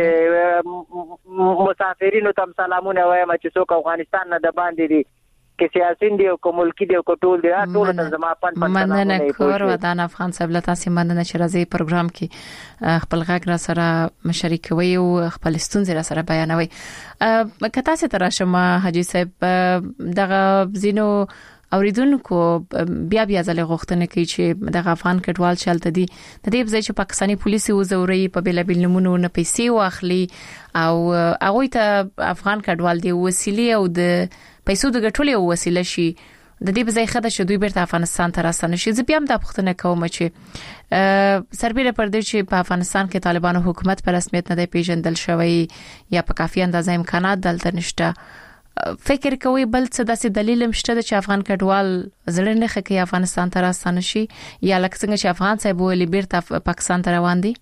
N: مسافرینو تم سلامونه وایم چې څوک افغانستان نه د باندې دي، کې سیاسيین دی او کوملکی دی او ټول دی، ټول ته زما پن پن
F: مننه کور ودان افغان صاحب، له تاسو مننه چې راځي پروګرام کې خپل غږ را سره مشارکوي او خپل ستونزې را سره بیانوي. کته څه ترشم حاجی صاحب دغه زینو اوریدونکو بیا بیا ځله غوښتنه کوي چې د افغان کډوال چلته دي د دې ځای چې پاکستاني پولیسو وزوري په بیل بیل نمونه نه پیسې واخلي او هغه ته افغان کډوال دی وسیله او د پیسو د ګټولې وسیله شي، د دې ځای خدای چې دوی بیرته افغانستان ته راستنه شي. زه بیا هم د پښتنه کوم چې سربېره پر دې چې په افغانستان کې طالبانو حکومت په رسمیت نه دی پیژندل شوی یا په کافي اندازه امکانات دلته نشته، فکر کوي بل څه داسې دلیل مشته چې افغان کډوال زړه نه خکې افغانستان ته راستنه شي یا لکه څنګه چې افغان صاحب ویلي بیرته پاکستان ته روان دي؟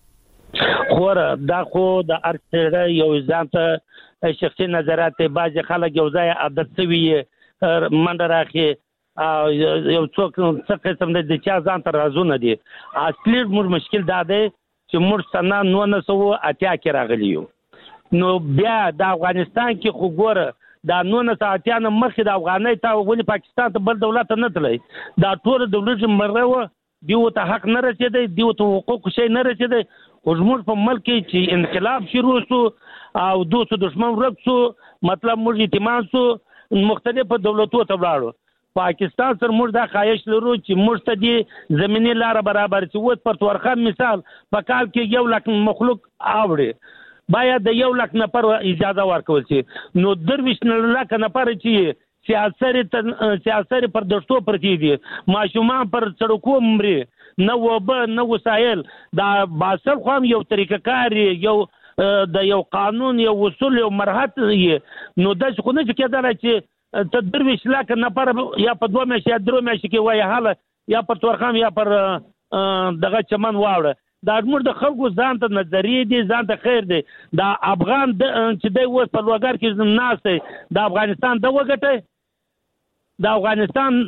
B: خور دا خو د ارڅه یو ځانته شخصي نظرات، بعض خلک یو ځای عادت شوی منډه راخي یو څوک څه قسم د چا ځان ته رازونه دي. اصلي موږ مشکل دا دی چې موږ سنه نو نه سو اتیا کې راغلی یو، نو بیا د افغانستان کې خو ګوره دا نو نه ساعتیا نه مخکې د افغانۍ ته ولې پاکستان ته بل دولت نه تللی، دا ټول دولت مرغه دیو ته حق نه رسیدي، دیو ته حقوق شي نه رسیدي. خو زموږ په ملک کې چې انقلاب شروع شو او دوه دشمن ورک شو، مطلب موږ اعتماد شو مختلفو دولتونو ته ولاړو، پاکستان سره موږ دا خواهش لرو چې موږ ته دې زمینی لار برابر شي. اوس پر تورخم مثال په کال کې یو لک مخلوق آوړي، باید د یو لک نفر اجازه ورکول شي، نو درویش لک نفر چې سیاسي سیاسي پر دشتو پرتی دي، ماشومان پر سړکو مري، نه وبه نه وسایل، دا باسل خو یو طریقه کار یو د یو قانون یو اصول یو مرحله یې، نو د څه خو نه کېدل چې ته درویش لک نفر یا په دوه میاشتې یا درو میاشتې کې وای حاله یا پر تورخم یا پر دغه چمن واوړه. دا موږ د خلکو ځان ته نظریه دي، ځان ته خیر دی. دا افغان چې دی اوس په لوګر کې ناست دی، د افغانستان د وګټي د افغانستان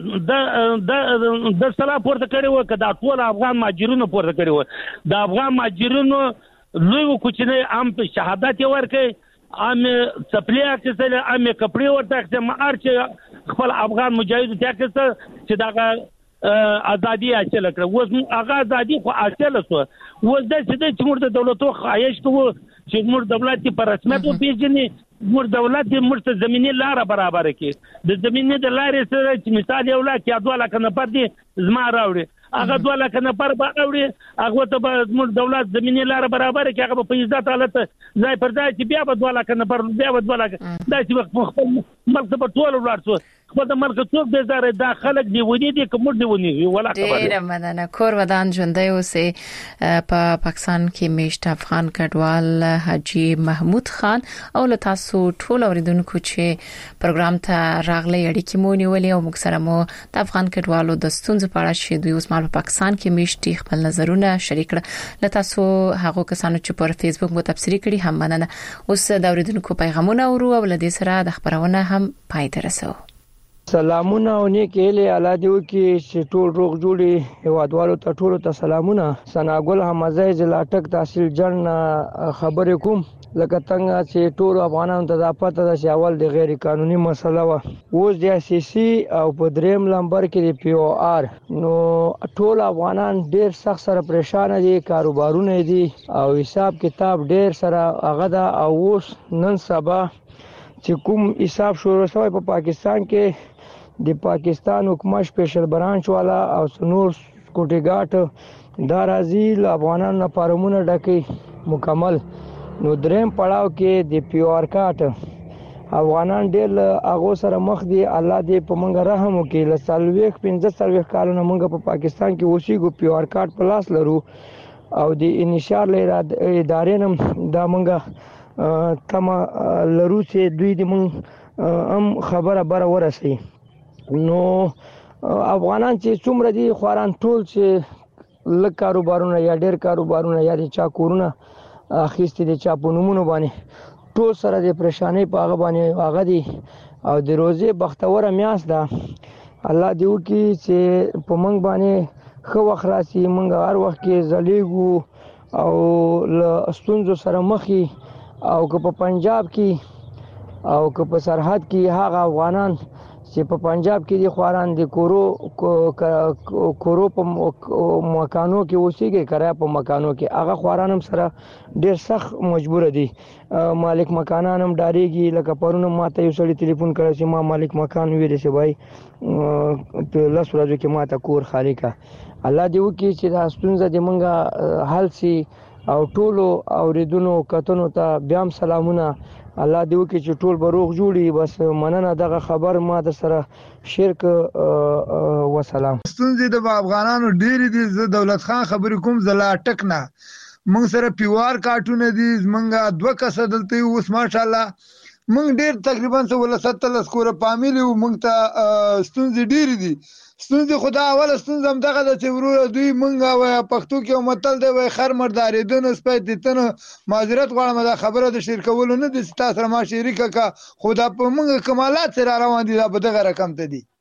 B: د د سلا پورته کړی و که دا ټول افغان ماجرونو پورته کړی و، د افغان ماجرونو لوی و کوچنی هم شهادت یې ورکړي، هم څپلۍ اخیستلې، هم یې کپړې ورته اخیستې، هر چې خپل افغان مجاهدو ته اخیسته چې دغه ازادي حاصل کړه. اوس هغه ازادي خو حاصل شو، اوس داسې دی چې موږ د دولتو خواهش کوو چې موږ دولت په رسمیت وپېژني، موږ دولت موږ ته زمینی لاره برابر کړي. د زمینی د لارې سره چې مثال یو لاک یا دوه لکه نفر دي زما راوړي، هغه دوه لکه نفر به راوړي، هغه ته به موږ دولت زمینی لاره برابر کړي، هغه په عزت حالت ځای پر ځای چې بیا به دوه لکه نفر بیا به دوه لکه داسې خپل ملک ته به ټول ولاړ شو. خو د ملک څوک به زاره دا خلک دی ونی دي کوم دی ونی ولا خبره.
F: ډیر مننه کور ودان ژوندۍ اوسې. په پاکستان کې میشت افغان کډوال حاجی محمود خان او له تاسو ټول اوریدونکو چې پروګرام ته راغلي اړیکې مو نیولې او موږ سره مو د افغان کډوالو د ستونزو په اړه چې دوی اوس مال په پاکستان کې میشت خپل نظرونه شریک کړل. له تاسو هغه کسانو چې په فیسبوک مو تبصری کړی هم مننه. اوس د اوریدونکو پیغامونه اورو او له دې سره د خبرونه هم پای ته رسو.
O: سلامونه او نیکه له الادیو کې چې ټول روغ جوړي هوادوالو ته ټول ته سلامونه. سناګل حمزه زلاټک تحصیل جن خبرې کوم لکه څنګه چې ټول افغانانو ته د پته د شاول د غیر قانوني مسله و، اوس د سیاسي او په دریم لمبر کې د پی او آر، نو ټول افغانان ډیر سخت سره پریشان دي، کاروبارونه دي او حساب کتاب ډیر سره هغه دا او اوس نن سبا چې کوم حساب شروع شوی په پاکستان کې د پاکستان حکومت سپیشل برانچ والا او نور کوټي ګاټ دا راځي له افغانانو لپاره ډکې مکمل. نو دریم پړاو کې د پیور کاټ افغانان ډېر هغه سره مخ دي. الله دې په موږ رحم وکړي. له سلويخ پنځه سلويخ کالونه موږ په پاکستان کې اوسېږو، پیور کارت په لاس لرو او د انشار له ادارې نم دا موږ تم لرو چې دوی دې موږ هم خبره بره ورسي. نو افغانان چې څومره دي خواران ټول چې لږ کاروبارونه یا ډېر کاروبارونه یا د چا کورونه اخیستي دي چا په نومونو باندې ټول سره د پریشانې په هغه باندې هغه دي او د روزي بختوره میاس ده. الله دې وکړي چې په موږ باندې خو وخت راسي، موږ هر وخت کې زلیږو او له ستونزو سره مخي. او که په پنجاب کې او که په سرحد کې هغه افغانان چې په پنجاب کې دي خواران دي کورو کورو په مکانو کې اوسېږي، کرایه په مکانو کې هغه خواران هم سره ډېر سخت مجبور دي. مالک مکانان هم ډارېږي. لکه پرونه ماته یو سړي ټلیفون کړی چې ما مالک مکان ویل چې وای په لس ورځو کې ماته کور خالی کا. الله دې وکړي چې دا ستونزه دې مونږه حل سي. او ټولو اوریدونکو کتنو ته بیا هم سلامونه. الله دې وکړي چې ټول به روغ جوړي. بس مننه دغه خبر ما در سره شیر ک وسلام.
P: ستونزې د افغانانو ډېرې دي. زه دولت خان خبرې کوم زلا ټک نه موږ سره پیوار کارټونه دي. زمونږه دوه کسه دلته اوس ماشاءالله موږ ډېر تقریبا څه ولا ستلس کوره فامیلی وو. موږ ته ستونزې ډېرې دي. ستونزې خدا اوله ستونزه هم دغه ده چې وروره دوی موږ وایي پښتو کې یو متل دی وایي خر مردارېدنه سپی دیتنه. معذرت غواړم دا خبره د شیر کولو نه دي چې تا سره ما شریکه که خو دا په موږ کمالات چې را روان دي دا په دغه رقم ته دي.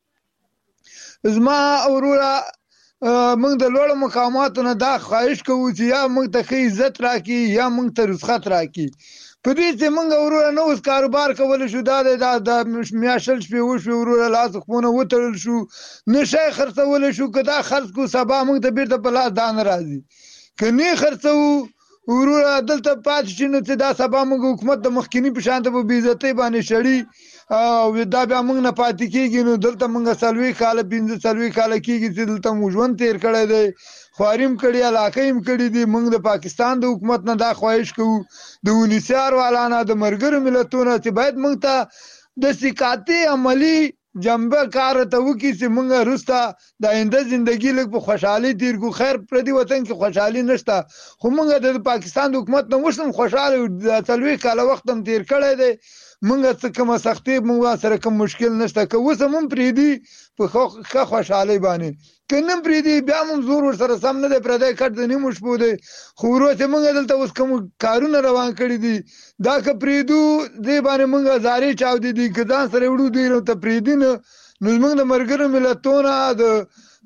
P: زما وروره موږ د لوړو مقاماتو نه دا خواهش کوو چې یا موږ ته ښه عزت راکړي یا موږ ته رخصت راکړي. په دې چې موږ وروره نه اوس کاروبار کولی شو دا د میاشل شپې وشوې وروره لاس خپونه وتړل شو نه شی خرڅولی شو. که دا خرڅ کړو سبا موږ ته بیرته په لاس دا نه راځي. که نه خرڅوو وروره دلته پاتې شي نو چې دا سبا موږ حکومت د مخکیني په شان ته په بېعزتۍ باندې شړي او دا بیا موږ نه پاتې کېږي. نو دلته موږ څلوېښت کاله پنځه څلوېښت کاله کېږي چې دلته موږ ژوند تېر کړی دی، خواریم کړي علاقه هم کړي دي. موږ د پاکستان د حکومت نه دا خواهش کوو د ونیسار والا نه د ملګرو ملتونو چې باید موږ ته د سکاتي عملی جنبه کار ته وکړي چې موږ وروسته د آینده زندګي لږ په خوشحالي تېر کړو. خیر پردي وطن کې خوشحالي نشته خو موږ د پاکستان د حکومت نه اوس هم خوشحاله د څلوېښت کاله وخت هم تېر کړی دی. موږ څه کومه سختي موږ سره کوم مشکل نشته. که اوس هم پرېږدي په ښه خوشحالۍ باندې، که نه پرېږدي بیا هم زور ورسره سم نه دی. پردی کټ د نیمو شپو دی خو ورو چې موږ دلته اوس کوم کارونه روان کړي دي دا که پرېږدو دې باندې موږ زارې چاودې دي. که ځان سره وړو دوی نو ته پرېږدي نه نو زموږ د ملګرو ملتونو د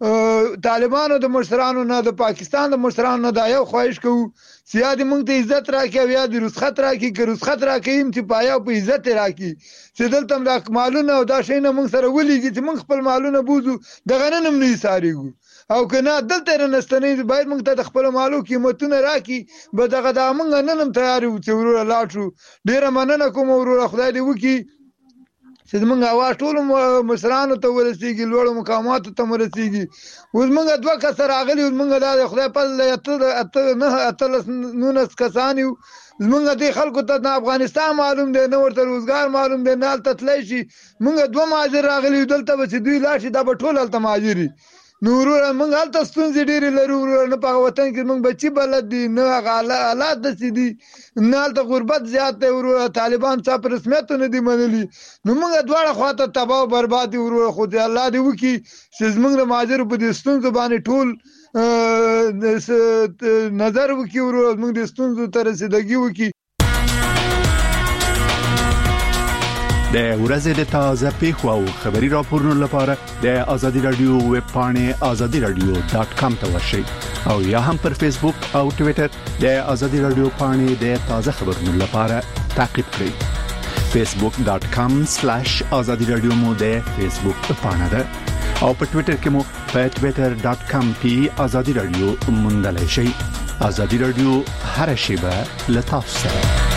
P: طالبانو د مشرانو نه د پاکستان د مشرانو نه دا یو خواهش کوو چې یا دې موږ ته عزت راکړي او یا دې رخصت راکړي. که رخصت راکړي هم چې پایا په عزت راکړي چې دلته هم دا مالونه او دا شیونه موږ سره ولیږي چې موږ خپل مالونه بوزو دغه نن هم نه ایسارېږو. او که نه دلته رانستنې باید موږ ته د خپلو مالو قیمتونه راکړي. به دغه دا موږ نن هم تیار یو چې وروره لاړ شو. ډېره مننه کوم وروره خدای دې وکړي چې زموږ اواز ټولو مشرانو ته ورسېږي، لوړو مقاماتو ته ورسېږي. اوس موږ دوه کسه راغلي اوس موږ دا د خدای فضل اته نه اتلس نولس کسان یو. زمونږ دې خلکو ته نه افغانستان معلوم دی نه ورته روزګار معلوم دی نه هلته تللی شي. موږ دوه مهاجر راغلي یو دلته به چې دوی لاړ شي دا به ټول هلته مهاجر وي. نو وروره موږ هلته ستونزې ډېرې لرو وروره. نه په هغه وطن کې موږ بچي بلد دي نه هغه حالات داسې دي نه هلته غربت زیات دی وروره. طالبان چا په رسمیتو نه دي منلي. نو موږ دواړه خواته تباه او برباد دي وروره. خو دې الله دې وکړي چې زموږ د مهاجرو په دې ستونزو باندې ټول نظر وکړي وروره. زموږ د ستونزو ته رسیدګي وکړي.
Q: د ورځې د تازه پیښو او خبري راپورونو لپاره د آزادي رادیو ویب پاڼې آزادي رادیو ډاټ کام ته ورشئ او یا هم پر فیسبوک او ټوئیټر د آزادي رادیو پاڼې د تازه خبرونو لپاره تعقیب کړئ. فیسبوک ډاټ کام سلیش آزادي رادیو مو د فیسبوک پاڼه ده او په ټوئیټر کې مو په ټوئیټر ډاټ کام کې آزادي رادیو موندلای شئ. آزادي رادیو هر شیبه له تاسو سره.